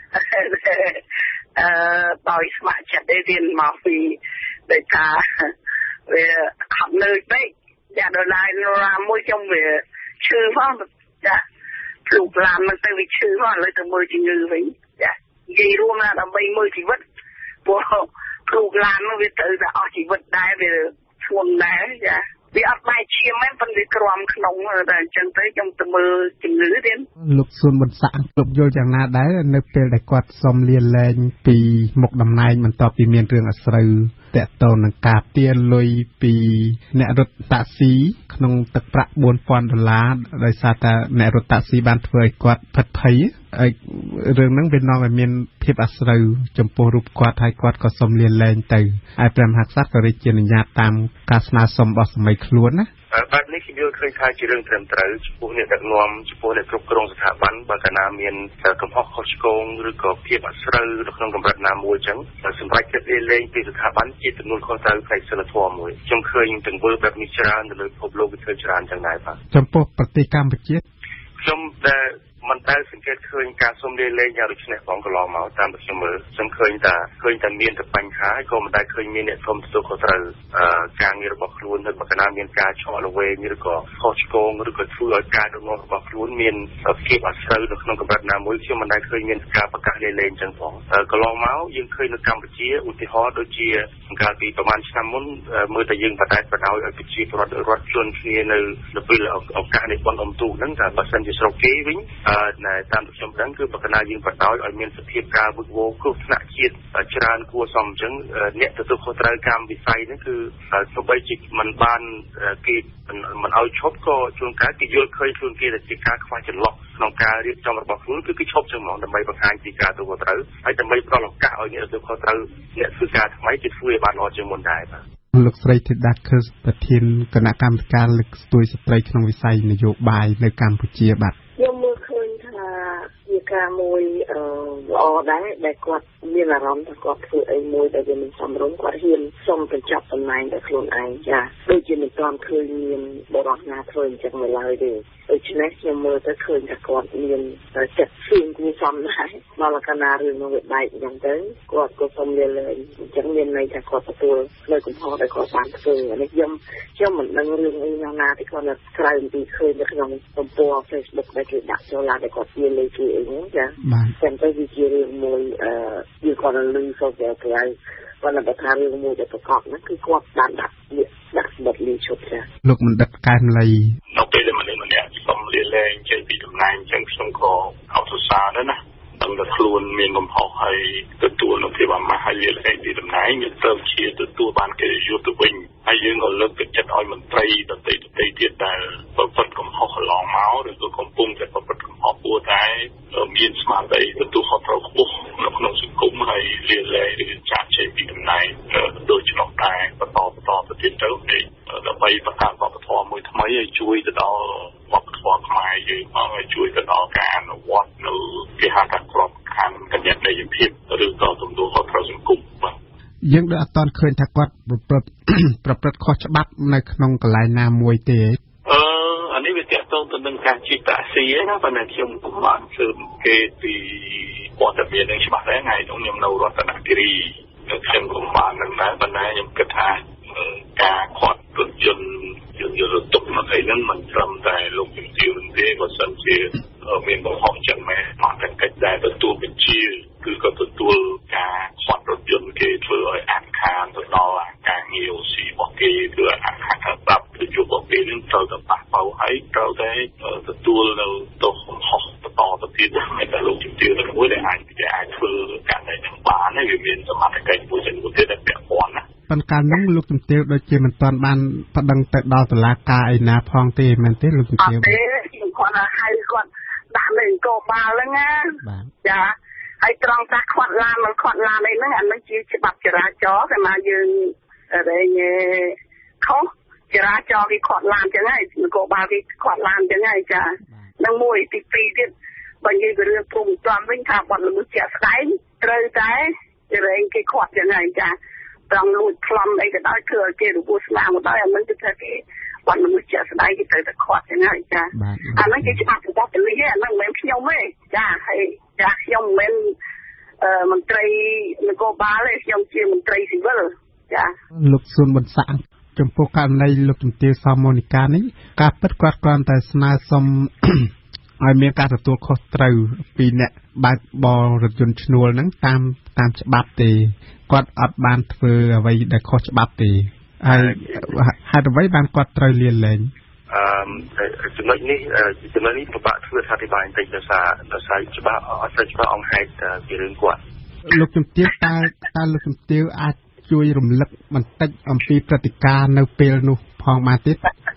អឺដោយស្ម័គ្រចិត្តទេទៀតមកពីដោយការវាខំលើពេកចាដល់ឡាយឡាមួយខ្ញុំវាឈឺផងចាភ្លុកឡានមិនទៅវាឈឺផងឥឡូវទៅមើលជំងឺវិញចានិយាយរួមណាដើម្បីមើលជីវិតព្រោះភ្លុកឡាននោះវាទៅតែអស់ជីវិតដែរវាធ្ងន់ដែរចាវាអត់បែកឈាមហ្នឹងប៉ុន្តែក្រំក្នុងតែអញ្ចឹងទៅខ្ញុំទៅមើលជំងឺទៀតលោកសួនប៊ុនសាក់គ្រប់យល់យ៉ាងណាដែរនៅពេលដែលគាត់សុំលាលែងពីមុខតំណែងបន្ទាប់ពីមានរឿងអាស្រូវតាក់ទងនឹងការទារលុយពីអ្នករត់តាក់ស៊ីក្នុងទឹកប្រាក់បួនពាន់ដុល្លារដោយសារតែអ្នករត់តាក់ស៊ីបានធ្វើឲ្យគាត់ផិតភ័យហើយរឿងហ្នឹងវានាំឲ្យមានភាពអាស្រូវចំពោះរូបគាត់ហើយគាត់ក៏សុំលាលែងទៅហើយព្រះមហាក្សត្រក៏រាជានុញ្ញាតតាមការស្នើសុំរបស់សម័យខ្លួនណាបែបនេះខ្ញុំយល់ឃើញថាជារឿងត្រឹមត្រូវចំពោះអ្នកដឹកនាំចំពោះអ្នកគ្រប់គ្រងស្ថាប័នបើកាលណាមានកំហុសខុសឆ្គងឬក៏ភាពអាស្រូវនៅក្នុងកម្រិតណាមួយអញ្ចឹងសម្រាប់ចិត្តលាលែងពីស្ថាប័នជាទំនួលខុសត្រូវផ្នែកសិលធម៌មួយខ្ញុំឃើញទង្វើបែបនេះច្រើននៅលើពិភពលោកវាធ្វើច្រើនចឹងដែរបាទចំពោះប្រទេសកម្ពុជាខ្ញុំដែលមិនដែលសង្កេតឃើញការសុំលាលែងយ៉ាងដូចនេះផងកន្លងមកតាមខ្ញុំមើលខ្ញុំឃើញថាឃើញតែមានតែបញ្ហាហើយក៏មិនដែលឃើញមានអ្នកសុំទទួលខុសត្រូវការងាររបស់ខ្លួននៅបើកាលណាមានការឆក់ល្វែងឬក៏ខុសឆ្គងឬក៏ធ្វើឲ្យការដឹកនាំរបស់ខ្លួនមានភាពអាស្រូវនៅក្នុងកម្រិតណាមួយខ្ញុំមិនដែលឃើញមានការប្រកាសលាលែងចឹងផងកន្លងមកយើងឃើញនៅកម្ពុជាឧទាហរណ៍ដូចជាកាលពីប្រហែលឆ្នាំមុនមើលតែយើងបដិបដោយឲ្យប្រជាពលរដ្ឋរដ្ឋជនគ្នានៅនៅពេលឱកាសនៃបុណ្យអុំទូកហ្នឹងតែបើសិនជាស្រុកគេវិញតែតាមที่ខ្ញុំដឹងគឺបើកណាយើងបដ ாய் ឲ្យមានសភាពការវឹកវរគ្រោះថ្នាក់ជាតិច្រើនគួរសមអញ្ចឹងអ្នកទទួលខុសត្រូវកម្មវិស័យហ្នឹងគឺសូម្បីជាមិនបានគេមិនឲ្យឈប់ក៏ជួនកាលគេយល់ឃើញខ្លួនគេថាជាការខ្វះចន្លោះក្នុងការរៀបចំរបស់ខ្លួនគឺគេឈប់ចឹងហ្មងដើម្បីបង្ហាញពីការទទួលខុសត្រូវហើយដើម្បីផ្ដល់ឱកាសឲ្យអ្នកទទួលខុសត្រូវអ្នកធ្វើការថ្មីគេធ្វើឲ្យបានល្អជាងមុនដែរបាទលោកស្រីធីតាខឹសប្រធានគណៈកម្មការលើកស្ទួយស្ត្រីក្នុងវិស័យនយោបាយនៅកម្ពុជាបាទខ្ញុំមើលឃើញថាជាការមួយល្អដែរដែលគាត់មានអារម្មណ៍ថាគាត់ធ្វើអីមួយដែលវាមិនសមរម្យគាត់ហ៊ានសុំបញ្ចប់តំណែងដល់ខ្លួនឯងចាដូចជាមិនទាន់ឃើញមានបរិយាណាធ្វើអញ្ចឹងនៅឡើយទេដូច្នេះខ្ញុំមើលទៅឃើញថាគាត់មានចិត្តស្ងគួរសមដែរមកលក្ខណៈរឿងនោះវាបែកអញ្ចឹងទៅគាត់ក៏សុំលាលែងអញ្ចឹងមានន័យថាគាត់ទទួលនៅកំហុសដែលគាត់បានធ្វើនេះខ្ញុំខ្ញុំមិនដឹងរឿងអីយ៉ាងណាទេគាត់នៅក្រៅពីឃើញនៅក្នុងទំព័រ Facebook ដែលគេដាក់ចូលឡាដែលគាត់ជាលេខគេអីហ្នឹងចាចឹងទៅវាជារឿងមួយអឺវាគាត់នៅលើសូវក្រៅគាត់នៅថារឿងមួយដែលប្រកបហ្នឹងគឺគាត់បានដាក់ដាក់បទលីឈប់ចាលោកបណ្ឌិតកែមលីនៅពេលដែលម្នាក់ៗសុំលាលែងចេញពីតំណែងចឹងខ្ញុំក៏អបអរសាទរណាដឹងថាខ្លួនមានកំហុសហើយទទួលនៅភាពអាម៉ាស់ហើយលាលែងពីតំណែងវាទៅជាទទួលបានកិត្តិយសទៅវិញហើយយើងក៏លើកទឹកចិត្តឲ្យមន្ត្រីដទៃដទៃទៀតដែលប្រព្រឹត្តកំហុសកន្លងមកឬក៏កំពុងតែប្រព្រឹត្តកំហុសគួរតែមានស្មារតីទទួលខុសត្រូវខ្ពស់នៅក្នុងសង្គមហើយលាលែងឬចាត់ចេញពីតំណែងដោយឆ្លងតែបន្តបន្តទៅទៀតទៅដើម្បីបង្កើតវប្បធម៌មួយថ្មីឲ្យជួយទៅដល់វប្បធម៌ខ្មែរយើងផងឲ្យជួយទៅដល់ការអនុវត្តនៅគេហៅថាក្របខ័ណ្ឌកញ្ញត្តិភាពឬក៏ទំនួលខុសត្រូវសង្គមបាទយើងដូចអត់ទាន់ឃើញថាគាត់ប្រព្រឹត្តប្រព្រឹត្តខុសច្បាប់នៅក្នុងកន្លែងណាមួយទេអឺអានេះវាតកតងទៅនឹងការជិះតាក់ស៊ីណាប៉ុន្តែខ្ញុំពុំបានឃើញគេពីព័ត៌មាននឹងច្បាស់ដែរថ្ងៃនោះខ្ញុំនៅរតនគិរីខ្ញុំពុំបាននឹងដែរប៉ុន្តែខ្ញុំគិតថាការខាត់រថយន្តយើងយកទៅទុកមកអីហ្នឹងមិនត្រឹមតែលោកជំទាវទេក៏សិនជាមានបំផុសចឹងមែនមកតែកិច្ចដែលទទួលបញ្ជាគឺក៏ទទួលការខាត់រថយន្តគេធ្វើឲ្យអានខានទៅដល់ការងារអូស៊ីរបស់គេគឺអានខានថាប្រាប់ទៅជួបរបស់គេនឹងត្រូវតែប៉ះប៉ៅឲ្យត្រូវតែទទួលនៅទោសកំហុសបន្តទៅទៀតតែលោកជំទាវនឹងមួយដែលអាចគេអាចធ្វើការដែលនឹងបានហើយវាមានសមត្ថកិច្ចមួយចំនួនទៀតដែលពាក់ព័ន្ធណាប៉ុន្តែកាលនោះលោកជំទាវដូចជាមិនទាន់បានប្តឹងទៅដល់តុលាការឯណាផងទេមែនទេលោកជំទាវទេគាត់ហៅគាត់ដាក់នៅអង្គរបាលហ្នឹងណាចាហើយត្រង់ថាខាត់ឡានមិនខាត់ឡានអីហ្នឹងអានឹងជាច្បាប់ចរាចរណ៍តែមកយើងរែងខុសចរាចរណ៍គេខាត់ឡានចឹងហើយអង្គរបាលគេខាត់ឡានចឹងហើយចានឹងមួយទីពីរទៀតបើនិយាយពីរឿងព្រំតំវិញថាបាត់ល្មើសជាក់ស្ដែងត្រូវតែរែងគេខាត់ចឹងហើយចាត្រង់លួចខ្លំអីក៏ដោយធ្វើឲ្យគេរបួសស្នាមក៏ដោយអានឹងគឺថាគេបាត់ល្មើសជាក់ស្ដែងគេត្រូវតែខាត់ចឹងហើយចាអានឹងគេច្បាប់របស់ប៉ូលីសអានឹងមិនមែនខ្ញុំទេចាហើយចាខ្ញុំមិនមែនមន្ត្រីនគរបាលទេខ្ញុំជាមន្ត្រីស៊ីវិលចាលោកសួនបន្សាក់ចំពោះករណីលោកជំទាវសមមូនីកានេះការពិតគាត់គ្រាន់តែស្នើសុំឲ្យមានការទទួលខុសត្រូវពីអ្នកបើកបររថយន្តឈ្នួលហ្នឹងតាមតាមច្បាប់ទេគាត់អត់បានធ្វើអ្វីដែលខុសច្បាប់ទេហើយហេតុអ្វីបានគាត់ត្រូវលាលែងអឺចំណុចនេះចំណុចនេះពិបាកធ្វើថាអធិប្បាយបន្តិចដោយសារដោយសារច្បាប់អត់ស្គាល់ច្បាប់អង្គហេតុពីរឿងគាត់លោកជំទាវតើតើលោកជំទាវអាចជួយរំលឹកបន្តិចអំពីព្រឹត្តិការណ៍នៅពេលនោះផងបានទេ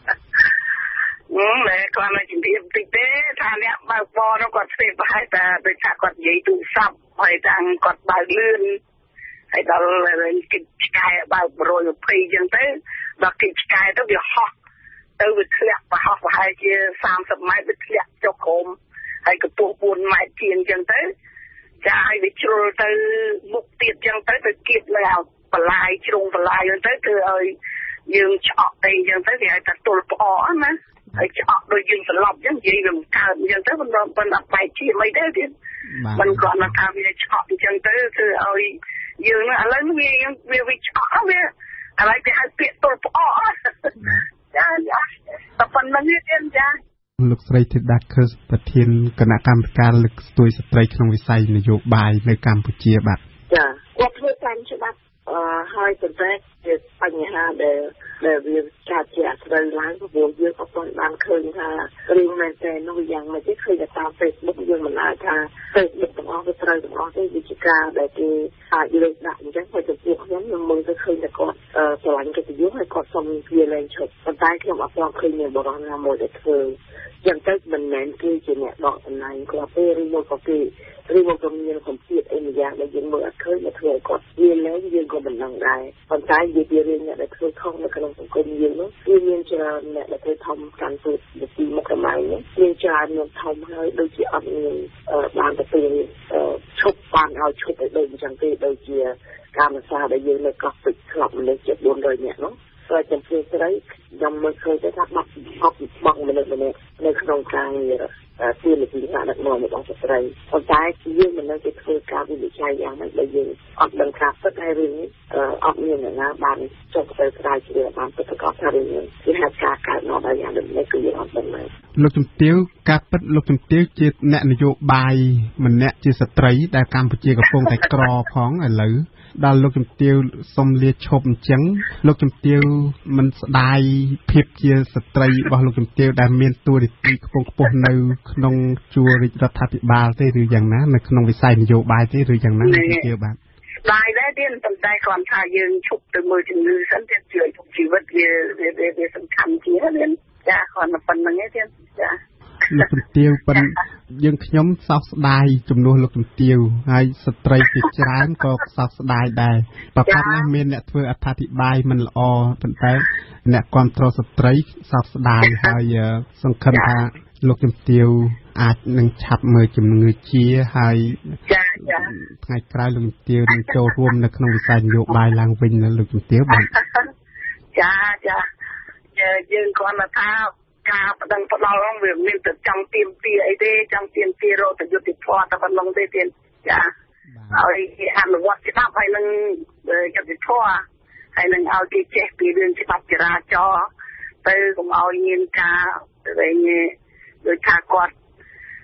មែនគាត់មកជំរាបបន្តិចទេថាអ្នកបើកបរនោះគាត់ស្ទើរប្រហែលតែដូចថាគាត់និយាយទូរស័ព្ទហើយតាំងគាត់បើកលឿនហើយដល់គេឆ្កែបើកone twentyអញ្ចឹងទៅដល់គេឆ្កែទៅវាហោះទៅវាធ្លាក់ប្រហោះប្រហែលជាthirtyម៉ែត្រវាធ្លាក់ចុះក្រោមហើយកម្ពស់fourម៉ែត្រជាងអញ្ចឹងទៅចាឲ្យវាជ្រុលទៅមុខទៀតអញ្ចឹងទៅទៅគៀបនៅបន្លាយជ្រុងបន្លាយហ្នឹងទៅគឺឲ្យយើងឆ្អក់អីអញ្ចឹងទៅវាឲ្យតែទល់ផ្អកណាហើយឆ្អក់ដូចយើងស្លប់អញ្ចឹងនិយាយវាមិនកើតអញ្ចឹងទៅមិនមិនអត់បែកជាអីទេទៀតមិនគាត់មកថាវាឆ្អក់អញ្ចឹងទៅគឺឲ្យយើងឥឡូវវាវាវាឆ្អក់វាឥឡូវគេហៅពាក្យទល់ផ្អកចាចាតែប៉ុណ្្នឹងទេចាលោកស្រីធីតាខឹសប្រធានគណៈកម្មការលើកស្ទួយស្ត្រីក្នុងវិស័យនយោបាយនៅកម្ពុជាបាទចាគាត់ធ្វើតាមច្បាប់អឺហើយប៉ុន្តែជាបញ្ហាដែលដែលវាកើតជាអស្ចារ្យឡើងព្រោះយើងក៏មិនបានឃើញថារឿងមែនតែនោះយ៉ាងម៉េចទេឃើញតែតាម Facebook យើងមិនអាចថា Facebook ទាំងអស់វាត្រូវទាំងអស់ទេវាជាការដែលគេអាចលើកដាក់អញ្ចឹងហើយចំពោះខ្ញុំខ្ញុំមើលទៅឃើញតែគាត់ស្រឡាញ់កិត្តិយសហើយគាត់សុំវាលែងឈប់ប៉ុន្តែខ្ញុំអត់ទាន់ឃើញមានបរិបទណាមួយដែលធ្វើយ៉ាងទៅមិនមែនគេជាអ្នកដកតំណែងគាត់ទេឬមកក៏គេឬមកក៏មានសម្ពាធអីមួយយ៉ាងដែលយើងមើលអត់ឃើញមកធ្វើឲ្យគាត់វាលែងយើងក៏មិនដឹងដែរប៉ុន្តែនិយាយពីរឿងអ្នកដែលធ្វើខុសនៅក្នុងសង្គមយើងនោះគឺមានច្រើនអ្នកដែលធ្វើធំកាន់ទូវិធីមកកន្លែងនេះមានច្រើនមានធំហើយដូចជាអត់មានបានទៅពេលឈប់បានឲ្យឈប់ឲ្យដូចអញ្ចឹងទេដូចជាការមិនសាដែលយើងនៅកោះពេជ្រក្លឹបមនុស្សជាfour hundredនាក់នោះហើយចំពោះស្រីខ្ញុំមើលឃើញទៅថាបាត់អត់បងមនុស្សម្នាក់នៅក្នុងការងារទីលពីការដឹកនាំរបស់ស្ត្រីប៉ុន្តែយើងមិននៅតែធ្វើការវិនិច្ឆ័យយ៉ាងម៉េចដែលយើងអត់ដឹងថាពិតហើយរឿងនេះអត់មានអ្នកណាបានចុះទៅស្រាវជ្រាវបានពិតប្រាកដថារឿងនេះគឺហេតុការណ៍កើតមកដោយយ៉ាងដូច្នេះគឺយើងអត់ដឹងទេលោកជំទាវការពិតលោកជំទាវជាអ្នកនយោបាយម្នាក់ជាស្ត្រីដែលកម្ពុជាកំពុងតែក្រផងឥឡូវដល់លោកជំទាវសុំលាឈប់អញ្ចឹងលោកជំទាវមិនស្ដាយភាពជាស្ត្រីរបស់លោកជំទាវដែលមានតួនាទីខ្ពង់ខ្ពស់នៅក្នុងជួររាជរដ្ឋាភិបាលទេឬយ៉ាងណានៅក្នុងវិស័យនយោបាយទេឬយ៉ាងណាលោកជំទាវបាទស្ដាយដែរទៀតប៉ុន្តែគាត់ថាយើងឈប់ទៅមើលជំងឺសិនទៀតជួយជីវិតវាវាសំខាន់ជាងទៀតចាគាត់តែប៉ុណ្្នឹងឯងទៀតចាលោកជំទាវប៉ុនយើងខ្ញុំសោកស្ដាយចំនួនលោកជំទាវហើយស្ត្រីជាច្រើនក៏សោកស្ដាយដែរប្រកាសណាស់មានអ្នកធ្វើអត្ថាធិប្បាយមិនល្អប៉ុន្តែអ្នកគ្រប់គ្រងស្ត្រីសោកស្ដាយហើយសង្ឃឹមថាលោកជំទាវអាចនឹងឆាប់មើលជំងឺជាហើយចាចាថ្ងៃក្រោយលោកជំទាវនឹងចូលរួមនៅក្នុងវិស័យនយោបាយឡើងវិញណាលោកជំទាវបាទចាចាយើងគាត់ថាការប្តឹងផ្ដាល់ហ្នឹងវាមានតែចង់ទៀមទាអីទេចង់ទៀមទារកទៅយុត្តិធម៌តែប៉ុណ្្នឹងទេទៀតចាហើយគេអនុវត្តច្បាប់ហើយនឹងយុត្តិធម៌ហើយនឹងឲ្យគេចេះពីរឿងច្បាប់ចរាចរណ៍ទៅកុំឲ្យមានការវិញដូចថាគាត់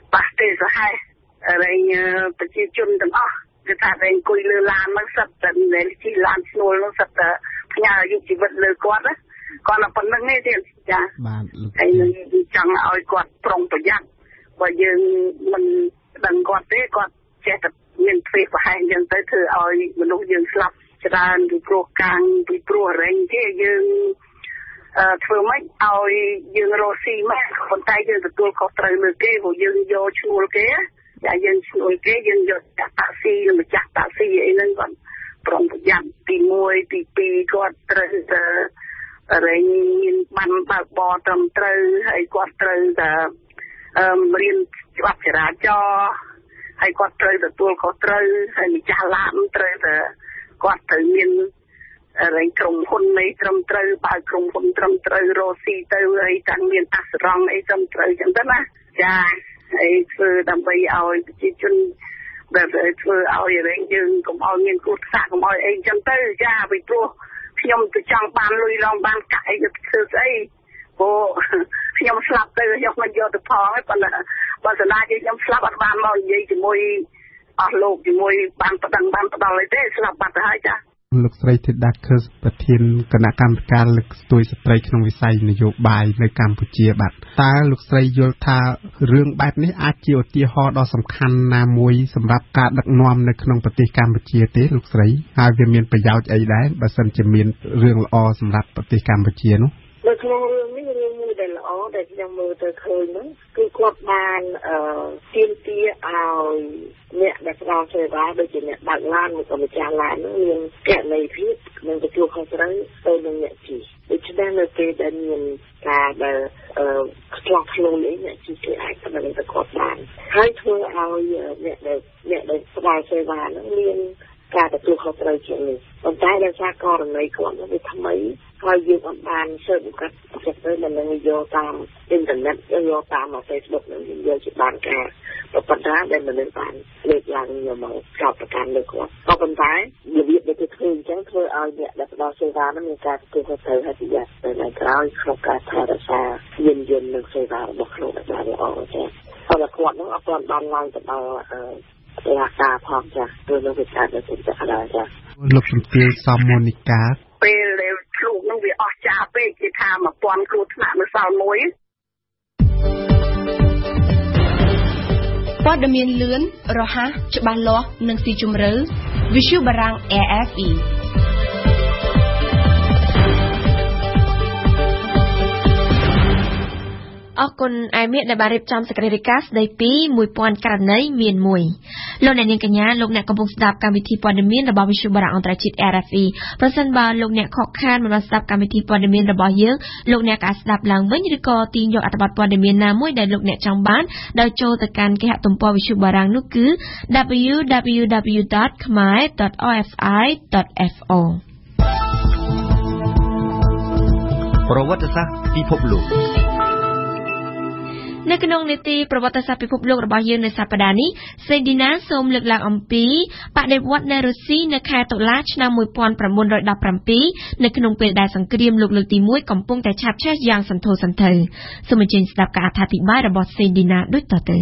ប៉ះទេសហេរែងប្រជាជនទាំងអស់គឺថាតែអង្គុយលើឡានហ្នឹងសិតតែដែលជិះឡានស្នួលហ្នឹងសិតតែផ្ញើអាយុជីវិតលើគាត់ណាគាត់តែប៉ុណ្្នឹងទេទៀតចាបាទហើយចង់ឲ្យគាត់ប្រុងប្រយ័ត្នបើយើងមិនដឹងគាត់ទេគាត់ចេះតែមានផ្ទះប្រហែលអញ្ចឹងទៅធ្វើឲ្យមនុស្សយើងស្លាប់ច្រើនពីព្រោះកាំងពីព្រោះរែងទេយើងអឺធ្វើម៉េចឲ្យយើងរស់ស៊ីមកប៉ុន្តែយើងទទួលខុសត្រូវលើគេព្រោះយើងយកឈ្នួលគេតែយើងឈ្នួលគេយើងយកតាក់តាក់ស៊ីនិងម្ចាស់តាក់ស៊ីអីហ្នឹងគាត់ប្រុងប្រយ័ត្នទីមួយទីពីរគាត់ត្រូវតែរែងមានបានបើកបរត្រឹមត្រូវហើយគាត់ត្រូវតែអឺរៀនច្បាប់ចរាចរណ៍ហើយគាត់ត្រូវទទួលខុសត្រូវហើយម្ចាស់ឡានត្រូវតែគាត់ត្រូវមានរែងក្រុមហ៊ុននៃត្រឹមត្រូវបើកក្រុមហ៊ុនត្រឹមត្រូវរស់ស៊ីទៅហើយទាំងមានអសរងអីត្រឹមត្រូវចឹងទៅណាចាហើយធ្វើដើម្បីឲ្យប្រជាជនដែលធ្វើឲ្យរែងយើងកុំឲ្យមានគ្រោះថ្នាក់កុំឲ្យអីចឹងទៅចាពីព្រោះខ្ញុំទៅចង់បានលុយឡងបានកាក់អីទៅធ្វើស្អីព្រោះខ្ញុំស្លាប់ទៅខ្ញុំមិនយកទៅផងទេប៉ុន្តែបើស្នាខ្ញុំស្លាប់អត់បានមកនិយាយជាមួយអស់លោកជាមួយបានប្តឹងបានផ្ដាល់អីទេស្លាប់បាត់ទៅហើយចាលោកស្រីធីតាខឹសប្រធានគណៈកម្មការលើកស្ទួយស្ត្រីក្នុងវិស័យនយោបាយនៅកម្ពុជាបាទតើលោកស្រីយល់ថារឿងបែបនេះអាចជាឧទាហរណ៍ដ៏សំខាន់ណាមួយសម្រាប់ការដឹកនាំនៅក្នុងប្រទេសកម្ពុជាទេលោកស្រីហើយវាមានប្រយោជន៍អីដែរបើសិនជាមានរឿងល្អសម្រាប់ប្រទេសកម្ពុជានោះនៅក្នុងរឿងនេះរឿងមួយដែលល្អដែលខ្ញុំមើលទៅឃើញហ្នឹងគឺគាត់បានអឺទាមទារឲ្យអ្នកដែលផ្ដល់សេវាដូចជាអ្នកបើកឡានឬក៏ម្ចាស់ឡានហ្នឹងមានគណនេយ្យភាពនិងទទួលខុសត្រូវទៅនឹងអ្នកជិះដូច្នេះនៅពេលដែលមានការដែលអឺខ្លោះខ្លួននេះអ្នកជិះគេអាចស្ដាប់ទៅគាត់បានហើយធ្វើឲ្យអ្នកដែលអ្នកដែលផ្ដល់សេវាហ្នឹងមានការទទួលខុសត្រូវជាងនេះប៉ុន្តែដោយសារករណីគាត់វាថ្មីហើយយើងអត់បានស៊ើបអង្កេតចិត្តទៅមិននឹងយកតាមអ៊ីនធឺណិតយកតាម Facebook នឹងយើងយកជាបានការប៉ុន្តែដែលមិនបានលើកឡើងមកចោទប្រកាន់លើគាត់ក៏ប៉ុន្តែរបៀបដែលគេធ្វើអញ្ចឹងធ្វើឲ្យអ្នកដែលផ្ដល់សេវានឹងមានការទទួលខុសត្រូវហើយប្រយ័ត្នទៅនៅក្រោយក្នុងការថែរក្សាយានយន្តនិងសេវារបស់ខ្លួនឲ្យបានល្អចា៎ហើយគាត់នឹងអត់ទាន់បានឡើងទៅដល់រាជការផងចាព្រោះនៅវិស័យដែលខ្ញុំចាក់ដែរចាលោកជំទាវសមមូនីកាពេលដែលភ្លុកនឹងវាអស់ចាពេកគេថាមួយពាន់គ្រោះថ្នាក់នៅសល់មួយព័ត៌មានលឿនរហ័សច្បាស់លាស់និងស៊ីជម្រៅ Visual បារាំង A F Eអរគុណឯមៀកដែលបានរៀបចំសេចក្តីរាយការណ៍ស្តីពីមួយពាន់ករណីមានមួយលោកអ្នកនាងកញ្ញាលោកអ្នកកំពុងស្ដាប់កម្មវិធីព័ត៌មានរបស់វិទ្យុបារាំងអន្តរជាតិ R F E ប្រសិនបើលោកអ្នកខកខានមិនបានស្ដាប់កម្មវិធីព័ត៌មានរបស់យើងលោកអ្នកអាចស្ដាប់ឡើងវិញឬក៏ទាញយកអត្ថបទព័ត៌មានណាមួយដែលលោកអ្នកចង់បានដោយចូលទៅកាន់គេហទំព័រវិទ្យុបារាំងនោះគឺ w w w dot khmer dot o f i dot f o ប្រវត្តិសាស្ត្រពិភពលោកនៅក្នុងនីតិប្រវត្តិសាស្ត្រពិភពលោករបស់យើងនៅសប្តាហ៍នេះសេឌីណាសូមលើកឡើងអំពីបដិវត្តន៍នៅរុស្ស៊ីនៅខែតុលាឆ្នាំmột nghìn chín trăm mười bảyនៅក្នុងពេលដែលសង្គ្រាមលោកលើកទីមួយកំពុងតែឆាបឆេះយ៉ាងសន្ធោសន្ធៅសូមអញ្ជើញស្ដាប់ការអត្ថាធិប្បាយរបស់សេឌីណាដូចតទៅ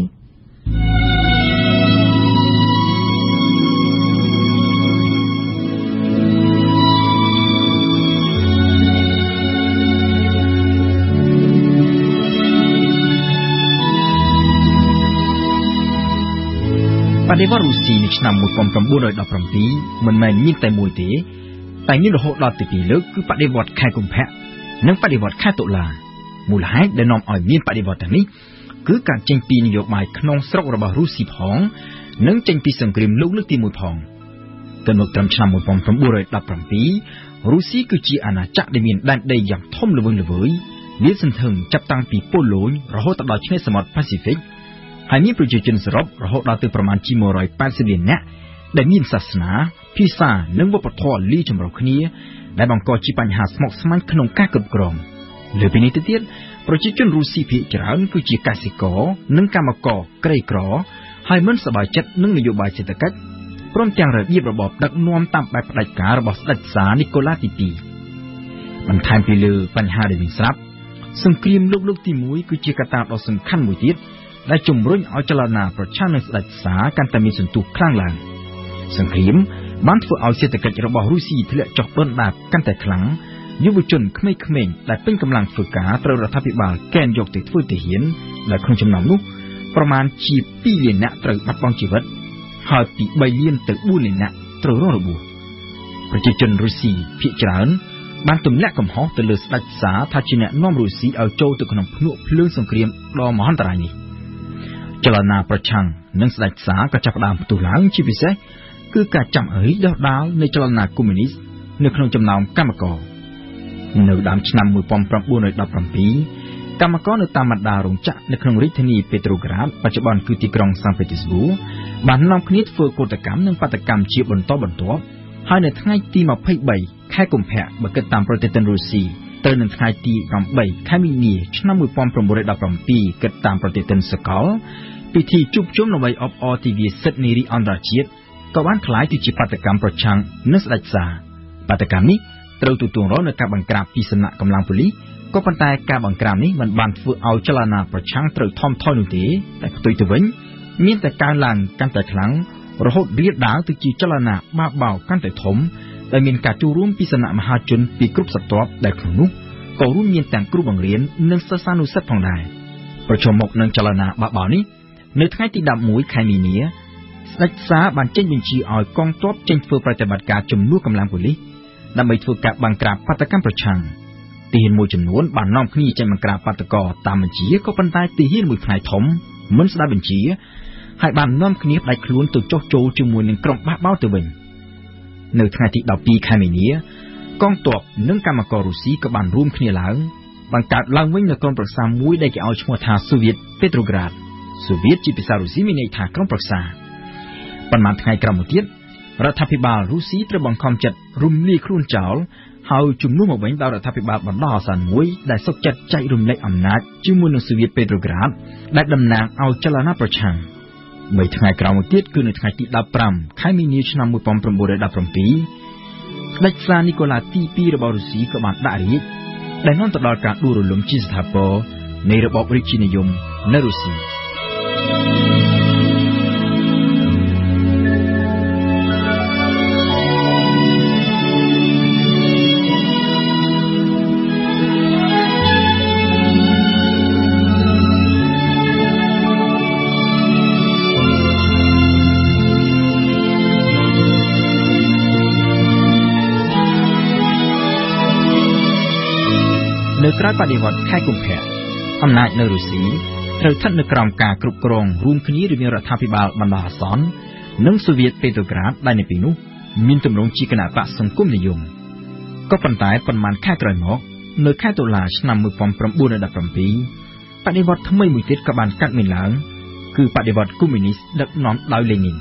បដិវត្តន៍រុស្ស៊ីនៅឆ្នាំmột nghìn chín trăm mười bảyមិនមែនមានតែមួយទេតែមានរហូតដល់ទៅពីរលើកគឺបដិវត្តន៍ខែកុម្ភៈនិងបដិវត្តន៍ខែតុលាមូលហេតុដែលនាំឲ្យមានបដិវត្តន៍ទាំងនេះគឺការចេញពីនយោបាយក្នុងស្រុករបស់រុស្ស៊ីផងនិងចេញពីសង្គ្រាមលោកលើកទីមួយផងទៅនៅត្រឹមឆ្នាំmột nghìn chín trăm mười bảyរុស្ស៊ីគឺជាអាណាចក្រដែលមានដែនដីយ៉ាងធំល្វឹងល្វើយលាតសន្ធឹងចាប់តាំងពីប៉ូឡូញរហូតដល់ឆ្នេរសមុទ្រប៉ាស៊ីហ្វិកហើយមានប្រជាជនសរុបរហូតដល់ទៅប្រមាណជាmột trăm tám mươiលាននាក់ដែលមានសាសនាភាសានិងវប្បធម៌លាយចម្រុះគ្នាដែលបង្កជាបញ្ហាស្មុគស្មាញក្នុងការគ្រប់គ្រងលើពីនេះទៅទៀតប្រជាជនរុស្ស៊ីភាគច្រើនគឺជាកសិករនិងកម្មករក្រីក្រហើយមិនសប្បាយចិត្តនឹងនយោបាយសេដ្ឋកិច្ចព្រមទាំងរបៀបរបបដឹកនាំតាមបែបផ្ដាច់ការរបស់ស្ដេចសានីកូឡាទីពីរបន្ថែមពីលើបញ្ហាដែលមានស្រាប់សង្គ្រាមលោកលើកទីមួយគឺជាកត្តាដ៏សំខាន់មួយទៀតដែលជំរុញឲ្យចលនាប្រឆាំងនឹងស្ដេចសារកាន់តែមានសន្ទុះខ្លាំងឡើងសង្គ្រាមបានធ្វើឲ្យសេដ្ឋកិច្ចរបស់រុស្ស៊ីធ្លាក់ចុះដុនដាបកាន់តែខ្លាំងយុវជនក្មេងៗដែលពេញកម្លាំងធ្វើការត្រូវរដ្ឋាភិបាលកេណ្ឌយកទៅធ្វើទាហានដែលក្នុងចំណោមនោះប្រមាណជាពីរលាននាក់ត្រូវបាត់បង់ជីវិតហើយពីបីលានទៅបួនលាននាក់ត្រូវរងរបួសប្រជាជនរុស្ស៊ីភាគច្រើនបានទម្លាក់កំហុសទៅលើស្ដេចសារថាជាអ្នកនាំរុស្ស៊ីឲ្យចូលទៅក្នុងភ្នក់ភ្លើងសង្គ្រាមដ៏មហន្តរាយនេះចលនាប្រឆាំងនឹងស្ដេចសារក៏ចាប់ផ្ដើមផ្ទុះឡើងជាពិសេសគឺការចាប់រីកដុះដាលនៃចលនាកុម្មុយនីសនៅក្នុងចំណោមកម្មករនៅដើមឆ្នាំmột nghìn chín trăm đập bảyកម្មករនៅតាមបណ្ដារោងចក្រនៅក្នុងរាជធានីពេត្រូក្រាដបច្ចុប្បន្នគឺទីក្រុងសាន់ពេតឺស្ប៊ូបាននាំគ្នាធ្វើកោតកម្មនិងបាតកម្មជាបន្តបន្ទាប់ហើយនៅថ្ងៃទីยี่สิบสามខែកុម្ភៈបើគិតតាមប្រតិទិនរុស្ស៊ីទៅនឹងថ្ងៃទីeightខែមីនាឆ្នាំmột nghìn chín trăm17គិតតាមប្រតិទិនសកលពិធីជួបជុំដើម្បីអបអរទិវាសិទ្ធិនារីអន្តរជាតិក៏បានក្លាយទៅជាបាតកម្មប្រឆាំងនឹងស្ដេចសារបាតកម្មនេះត្រូវទទួលរងនូវការបង្ក្រាបពីសំណាក់កម្លាំងប៉ូលីសក៏ប៉ុន្តែការបង្ក្រាបនេះមិនបានធ្វើឲ្យចលនាប្រឆាំងត្រូវថមថយនោះទេតែផ្ទុយទៅវិញមានតែកើនឡើងកាន់តែខ្លាំងរហូតរាលដាលទៅជាចលនាបាបោកាន់តែធំដែលមានការចូលរួមពីសំណាក់មហាជនពីគ្រប់ស្រទាប់ដែលក្នុងនោះក៏រួមមានទាំងគ្រូបង្រៀននិងសិស្សានុសិស្សផងដែរប្រឈមមុខនឹងចលនាបាបោនេះនៅថ្ងៃទីelevenខែមីនាស្ដេចសារបានចេញបញ្ជាឲ្យកងទ័ពចេញធ្វើប្រតិបត្តិការជំនួសកម្លាំងប៉ូលីសដើម្បីធ្វើការបង្ក្រាបបាតកម្មប្រឆាំងទាហានមួយចំនួនបាននាំគ្នាចេញបង្ក្រាបបាតកោតាមបញ្ជាក៏ប៉ុន្តែទាហានមួយផ្នែកធំមិនស្ដាប់បញ្ជាហើយបាននាំគ្នាផ្ដាច់ខ្លួនទៅចុះចូលជាមួយនឹងក្រុមបះបោរទៅវិញនៅថ្ងៃទីtwelveខែមីនាកងទ័ពនិងកម្មកររុស្ស៊ីក៏បានរួមគ្នាឡើងបង្កើតឡើងវិញនូវក្រុមប្រឹក្សាមួយដែលគេឲ្យឈ្មោះថាសូវៀតពេត្រូក្រាដសូវៀតជាភាសារុស្ស៊ីមានន័យថាក្រុមប្រឹក្សាប៉ុន្មានថ្ងៃក្រោយមកទៀតរដ្ឋាភិបាលរុស្ស៊ីត្រូវបង្ខំចិត្តរំលាយខ្លួនចោលហើយជំនួសមកវិញដោយរដ្ឋាភិបាលបណ្ដោះអាសន្នមួយដែលសុខចិត្តចែករំលែកអំណាចជាមួយនឹងសូវៀតពេត្រូក្រាដដែលតំណាងឲ្យចលនាប្រឆាំងបីថ្ងៃក្រោយមកទៀតគឺនៅថ្ងៃទីfifteenខែមីនាឆ្នាំmột nghìn chín trăm17ស្ដេចសារនីកូឡាទីtwoរបស់រុស្ស៊ីក៏បានដាក់រាជ្យដែលនាំទៅដល់ការដួលរលំជាស្ថាពរនៃរបបរាជានិយមនៅរុស្ស៊ីនៅក្រៅបដិវត្តន៍ខែកុម្ភៈអំណាចនៅរុស្ស៊ីត្រូវស្ថិតនៅក្រោមការគ្រប់គ្រងរួមគ្នារវាងរដ្ឋាភិបាលបណ្ដោះអាសន្ននិងសូវៀតពេត្រូក្រាដដែលនៅពេលនោះមានទម្រង់ជាគណបក្សសង្គមនិយមក៏ប៉ុន្តែប៉ុន្មានខែក្រោយមកនៅខែតុលាឆ្នាំmột nghìn chín trăm17បដិវត្តន៍ថ្មីមួយទៀតក៏បានកើតមានឡើងគឺបដិវត្តន៍កុម្មុយនីសដឹកនាំដោយលេនីន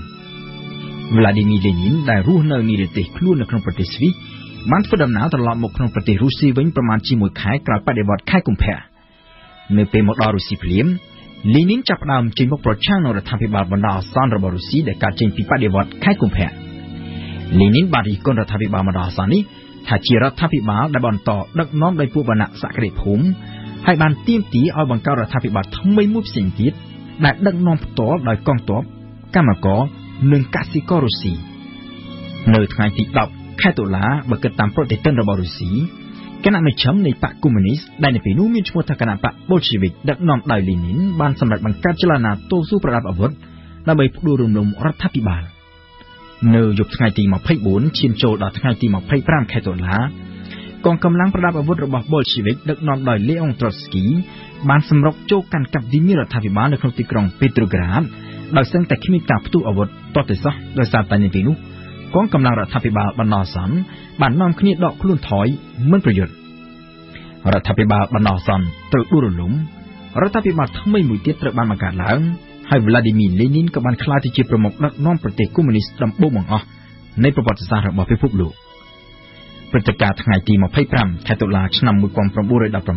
Vladimir Lenin ដែលរស់នៅនិរទេសខ្លួននៅក្នុងប្រទេសស្វីសបានធ្វើដំណើរត្រឡប់មកក្នុងប្រទេសរុស្ស៊ីវិញប្រមាណជាមួយខែក្រោយបដិវត្តន៍ខែកុម្ភៈនៅពេលមកដល់រុស្ស៊ីភ្លាមលីនីនចាប់ផ្ដើមចេញមុខប្រឆាំងនឹងរដ្ឋាភិបាលបណ្ដោះអាសន្នរបស់រុស្ស៊ីដែលកើតចេញពីបដិវត្តន៍ខែកុម្ភៈលីនីនបានរិះគន់រដ្ឋាភិបាលបណ្ដោះអាសន្ននេះថាជារដ្ឋាភិបាលដែលបន្តដឹកនាំដោយពួកវណ្ណៈសក្តិភូមិហើយបានទាមទារឲ្យបង្កើតរដ្ឋាភិបាលថ្មីមួយផ្សេងទៀតដែលដឹកនាំផ្ទាល់ដោយកងទ័ពកម្មករនិងកសិកររុស្ស៊ីនៅថ្ងៃទីtenខែតុលាបើគិតតាមប្រតិទិនរបស់រុស្ស៊ីគណៈមជ្ឈិមនៃបកកុម្មុយនីសដែលនៅពេលនោះមានឈ្មោះថាគណៈបកបូលសេវិកដឹកនាំដោយលីនីនបានសម្រេចបង្កើតចលនាតស៊ូប្រដាប់អាវុធដើម្បីផ្ដួលរំលំរដ្ឋាភិបាលនៅយប់ថ្ងៃទីtwenty-fourឈានចូលដល់ថ្ងៃទីtwenty-fiveខែតុលាកងកម្លាំងប្រដាប់អាវុធរបស់បូលសេវិកដឹកនាំដោយលេអុងត្រូតស្គីបានសម្រុកចូលកាន់កាប់វិមានរដ្ឋាភិបាលនៅក្នុងទីក្រុងពេត្រូក្រាដដោយសឹងតែគ្មានការផ្ទុះអាវុធទាល់តែសោះដោយសារតែនៅពេលនោះកងកម្លាំងរដ្ឋាភិបាលបណ្ដោះអាសន្នបាននាំគ្នាដកខ្លួនថយមិនប្រយុទ្ធរដ្ឋាភិបាលបណ្ដោះអាសន្នត្រូវដួលរលំរដ្ឋាភិបាលថ្មីមួយទៀតត្រូវបានបង្កើតឡើងហើយ Vladimir Lenin ក៏បានក្លាយទៅជាប្រមុខដឹកនាំប្រទេសកុម្មុយនីសដំបូងបង្អស់នៃប្រវត្តិសាស្ត្ររបស់ពិភពលោកព្រឹត្តិការណ៍ថ្ងៃទីtwenty-fiveខែតុលាឆ្នាំone nghìn chín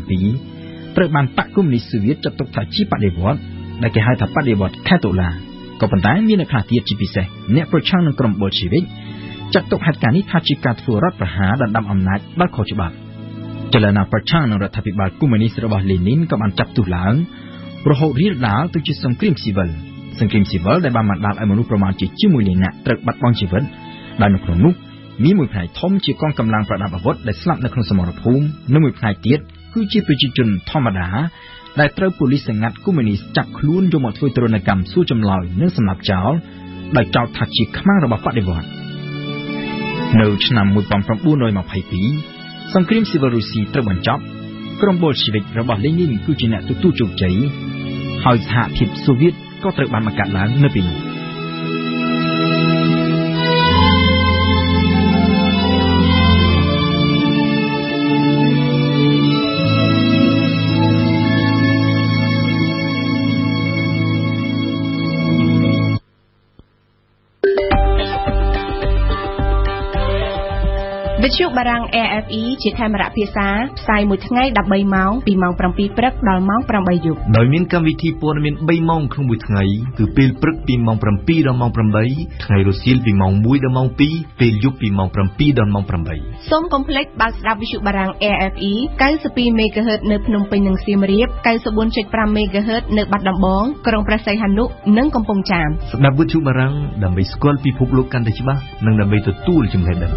trăm17ត្រូវបានបកកុម្មុយនីសសូវៀតចាត់ទុកថាជាបដិវត្តន៍ដែលគេហៅថាបដិវត្តន៍ខែតុលាក៏ប៉ុន្តែមានអ្នកខ្លះទៀតជាពិសេសអ្នកប្រឆាំងនឹងក្រុមបូលសេវិកចាត់ទុកហេតុការណ៍នេះថាជាការធ្វើរដ្ឋប្រហារដណ្ដើមអំណាចដោយខុសច្បាប់ចលនាប្រឆាំងនឹងរដ្ឋាភិបាលកុម្មុយនីសរបស់លេនីនក៏បានចាប់ទុះឡើងរហូតរៀលដាលទៅជាសង្គ្រាមស៊ីវិលសង្គ្រាមស៊ីវិលដែលបានបណ្ដាលឲ្យមនុស្សប្រមាណជាជាងមួយលាននាក់ត្រូវបាត់បង់ជីវិតដែលនៅក្នុងនោះមានមួយផ្នែកធំជាកងកម្លាំងប្រដាប់អាវុធដែលស្លាប់នៅក្នុងសមរភូមិនិងមួយផ្នែកទៀតគឺជាប្រជាជនធម្មតាដែលត្រូវប៉ូលីសសម្ងាត់កុម្មុយនីសចាប់ខ្លួនយកមកធ្វើទរណកម្មសួរចម្លើយនិងសម្លាប់ចោលដោយចោទថាជាខ្មាំងរបស់បដិវត្តន៍នៅឆ្នាំmột nghìn chín trăm hai mươi haiសង្គ្រាមស៊ីវិលរុស្ស៊ីត្រូវបញ្ចប់ក្រុមបូលស្ជីវិករបស់លេនីនគឺជាអ្នកទទួលជោគជ័យហើយសហភាពសូវៀតក៏ត្រូវបានបង្កើតឡើងនៅពេលនោះវិទ្យុបារាំង A F E ជាខេមរៈភាសាផ្សាយមួយថ្ងៃ13ម៉ោងពីម៉ោង7ព្រឹកដល់ម៉ោង8យប់ដោយមានកម្មវិធីព័ត៌មាន3ម៉ោងក្នុងមួយថ្ងៃគឺពេលព្រឹកពីម៉ោង7ដល់ម៉ោង8ថ្ងៃរសៀលពីម៉ោង1ដល់ម៉ោង2ពេលយប់ពីម៉ោង7ដល់ម៉ោង8 សូមកុំភ្លេចបើកស្ដាប់វិទ្យុបារាំង A F E 92 MHz នៅភ្នំពេញនិងសៀមរាប 94.5 MHz នៅបាត់ដំបងក្រុងព្រះសីហនុនិងកំពង់ចាមស្ដាប់វិទ្យុបារាំងដើម្បីស្គាល់ពិភពលោកកាន់តែច្បាស់និងដើម្បីទទួលចំណេះដឹង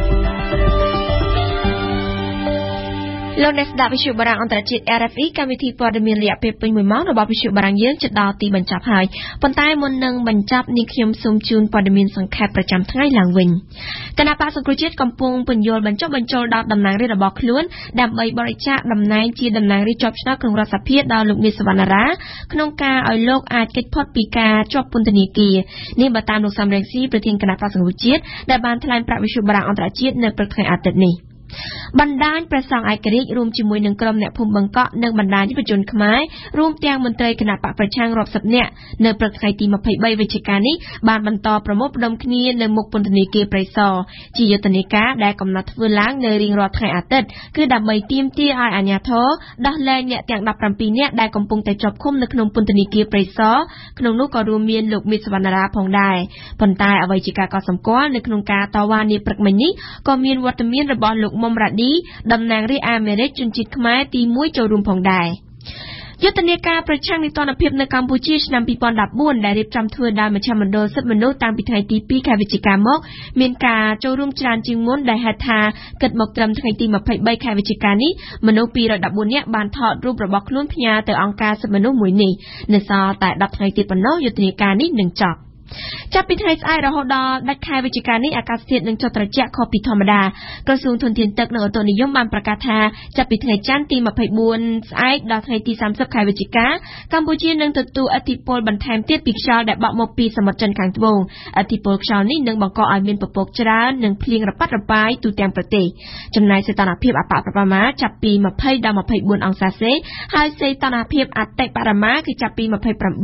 លោកអ្នកស្ដាប់វិទ្យុបារាំងអន្តរជាតិ R F E កម្មវិធីព័ត៌មានរយៈពេលពេញមួយម៉ោងរបស់វិទ្យុបារាំងយើងជិតដល់ទីបញ្ចប់ហើយប៉ុន្តែមុននឹងបញ្ចប់នេះខ្ញុំសូមជូនព័ត៌មានសង្ខេបប្រចាំថ្ងៃឡើងវិញគណៈបក្សសង្គ្រោះជាតិកំពុងពន្យល់បញ្ចុះបញ្ចូលដល់តំណែងរាជរបស់ខ្លួនដើម្បីបរិច្ចាគតំណែងជាតំណាងរាជជាប់ឆ្នោតក្នុងរដ្ឋសភាដល់លោកមាសសវណ្ណារាក្នុងការឲ្យលោកអាចគេចផុតពីការជាប់ពន្ធនាគារនេះបើតាមលោកសំរងស៊ីប្រធានគណៈបក្សសង្គ្រោះជាតិដែលបានថ្លែងប្រាប់វិទ្យុបារាំងអន្តរជាតិនៅព្រឹកថ្ងៃអាទិត្យនេះបណ្ដាញព្រះសង្ឃឯករាជ្យរួមជាមួយនឹងក្រុមអ្នកភូមិបឹងកក់និងបណ្ដាញយុវជនខ្មែររួមទាំងមន្ត្រីគណៈបកប្រឆាំងរាប់សិបនាក់នៅព្រឹកថ្ងៃទី23វិច្ឆិកានេះបានបន្តប្រមូលផ្ដុំគ្នានៅមុខពន្ធនាគារព្រៃសរជាយុទ្ធនាការដែលកំណត់ធ្វើឡើងនៅរៀងរាល់ថ្ងៃអាទិត្យគឺដើម្បីទាមទារឲ្យអាជ្ញាធរដោះលែងអ្នកទាំង17នាក់ដែលកំពុងតែជាប់ឃុំនៅក្នុងពន្ធនាគារព្រៃសរក្នុងនោះក៏រួមមានលោកមាសសវណ្ណារាផងដែរប៉ុន្តែអ្វីជាការកត់សម្គាល់នៅក្នុងការតវ៉ានាព្រឹកមិញនេះក៏មានវត្តមានរបស់លោកមុំរ៉ាឌីតំណាងរាជអាមេរិកជនជាតិខ្មែរទីមួយចូលរួមផងដែរយុទ្ធនាការប្រឆាំងនីតិរដ្ឋភាពនៅកម្ពុជាឆ្នាំពីរពាន់ដប់បួនដែលរៀបចំធ្វើដោយមជ្ឈមណ្ឌលសិទ្ធិមនុស្សតាំងពីថ្ងៃទីពីរខែវិច្ឆិកាមកមានការចូលរួមច្រើនជាងមុនដែលហេតុថាគិតមកត្រឹមថ្ងៃទី23ខែវិច្ឆិកានេះមនុស្សពីររយដប់បួននាក់បានថតរូបរបស់ខ្លួនផ្ញើទៅអង្គការសិទ្ធិមនុស្សមួយនេះនៅសល់តែដប់ថ្ងៃទៀតប៉ុណ្ណោះយុទ្ធនាការនេះនឹងចប់ចាប់ពីថ្ងៃស្អែករហូតដល់ដាច់ខែវិច្ឆិកានេះអាកាសធាតុនឹងចុះត្រជាក់ខុសពីធម្មតាក្រសួងធនធានទឹកនិងអូតូនិយមបានប្រកាសថាចាប់ពីថ្ងៃច័ន្ទទី24ស្អែកដល់ថ្ងៃទី30ខែវិច្ឆិកាកម្ពុជានឹងទទួលឥទ្ធិពលបន្ថែមទៀតពីខ្យល់ដែលបក់មកពីសមុទ្រចិនខាងត្បូងឥទ្ធិពលខ្យល់នេះនឹងបង្កឲ្យមានពពកច្រើននិងភ្លៀងរប៉ាត់របាយទូទាំងប្រទេសចំណែកសីតុណ្ហភាពអបប្រមាចាប់ពី20ដល់24អង្សាសេហើយសីតុណ្ហភាពអតិបរមាគឺចាប់ពី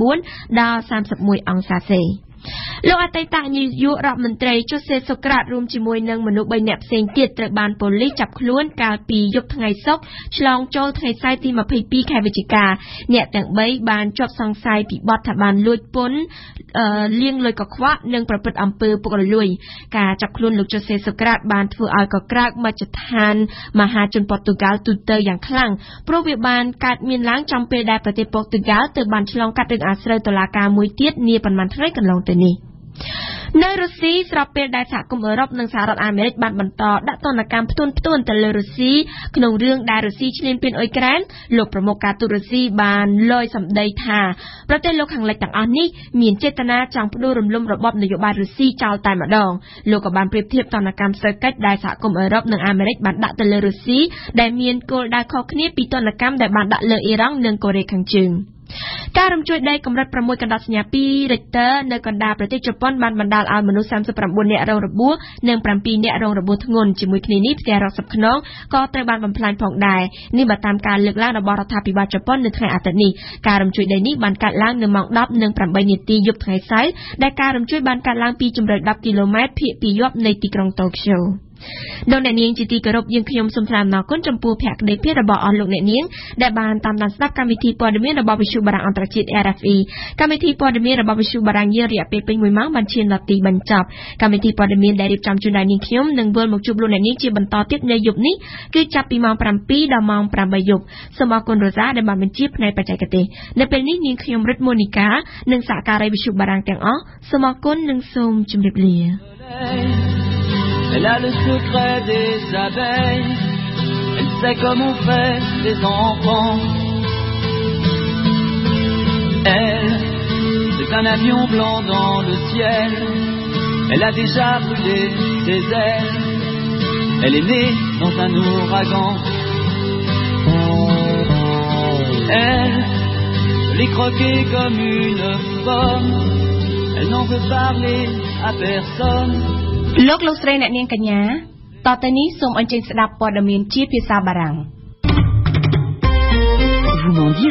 29ដល់31អង្សាសេលោកអតីតនាយករដ្ឋមន្ត្រីជូសេសូក្រាតរួមជាមួយនឹងមនុស្ស3នាក់ផ្សេងទៀតត្រូវបានប៉ូលីសចាប់ខ្លួនកាលពីយប់ថ្ងៃសុក្រឆ្លងចូលថ្ងៃសៅរ៍ទី22ខែវិច្ឆិកាអ្នកទាំង3បានជាប់សង្ស័យពីបទថាបានលួចពន្ធលាងលុយកខ្វក់និងប្រព្រឹត្តអំពើពុករលួយការចាប់ខ្លួនលោកជូសេសូក្រាតបានធ្វើឲ្យកក្រើកមជ្ឈដ្ឋានមហាជនប៉ូទុយហ្គាល់ទូទៅយ៉ាងខ្លាំងព្រោះវាបានកើតមានឡើងចំពេលដែលប្រទេសប៉ូទុយហ្គាល់ទើបបានឆ្លងកាត់រឿងអាស្រូវតុលាការមួយទៀតនាប៉ុន្មានថ្ងៃកន្លងទៅនេះនៅរុស្ស៊ីស្របពេលដែលសហគមន៍អឺរ៉ុបនិងសហរដ្ឋអាមេរិកបានបន្តដាក់ទណ្ឌកម្មផ្ទួនផ្ទួនទៅលើរុស្ស៊ីក្នុងរឿងដែលរុស្ស៊ីឈ្លានពានអ៊ុយក្រែនលោកប្រមុខការទូតរុស្ស៊ីបានលយសម្ដីថាប្រទេសលោកខាងលិចទាំងអស់នេះមានចេតនាចង់ផ្ដួលរំលំរបបនយោបាយរុស្ស៊ីចោលតែម្ដងលោកក៏បានប្រៀបធៀបទណ្ឌកម្មសេដ្ឋកិច្ចដែលសហគមន៍អឺរ៉ុបនិងអាមេរិកបានដាក់ទៅលើរុស្ស៊ីដែលមានគោលដៅខុសគ្នាពីទណ្ឌកម្មដែលបានដាក់លើអ៊ីរ៉ង់និងកូរ៉េខាងជើងការរំជួយដីកម្រិត6កណ្ដាប់សញ្ញាពីរ Richter នៅកណ្ដាលប្រទេសជប៉ុនបានបណ្ដាលឲ្យមនុស្ស39នាក់រងរបួសនិង7នាក់រងរបួសធ្ងន់ជាមួយគ្នានេះផ្ទះរាប់សិបខ្នងក៏ត្រូវបានបំផ្លាញផងដែរនេះបើតាមការលើកឡើងរបស់រដ្ឋាភិបាលជប៉ុននៅថ្ងៃអាទិត្យនេះការរំជួយដីនេះបានកើតឡើងនៅម៉ោងដប់និង8នាទីយប់ថ្ងៃសៅរ៍ដែលការរំជួយបានកើតឡើងពីជម្រៅ10គីឡូម៉ែត្រភាគពីយប់នៃទីក្រុងតូក្យូលោកអ្នកនាងជាទីគោរពយើងខ្ញុំសូមថ្លែងអំណរគុណចំពោះភក្ដីភាពរបស់អស់លោកអ្នកនាងដែលបានតាមដានស្ដាប់កម្មវិធីព័ត៌មានរបស់វិទ្យុបារាំងអន្តរជាតិ R F E កម្មវិធីព័ត៌មានរបស់វិទ្យុបារាំងយើងរយៈពេលពេញមួយម៉ោងបានឈានដល់ទីបញ្ចប់កម្មវិធីព័ត៌មានដែលរៀបចំជូនដល់នាងខ្ញុំនឹងវិលមកជួបលោកអ្នកនាងជាបន្តទៀតនៅយប់នេះគឺចាប់ពីម៉ោងប្រាំពីរដល់ម៉ោងប្រាំបីយប់សូមអរគុណរ៉ូសាដែលបានបញ្ជាផ្នែកបច្ចេកទេសនៅពេលនេះនាងខ្ញុំរិទ្ធមូនីកានិងសហការីវិទ្យុបារាំងទាំងអស់សូមអរគុណនិងសូមជម្រាបលា Elle a le secret des abeilles, elle sait comme on fait des enfants. Elle, c'est un avion blanc dans le ciel, elle a déjà brûlé ses ailes, elle est née dans un ouragan. Elle, je l'ai croquée comme une pomme, elle n'en veut parler à personne. លោកលោកស្រីអ្នកនាងកញ្ញាតទៅនេះសូមអញ្ជើញស្ដាប់ព័ត៌មានជាភាសាបារាំង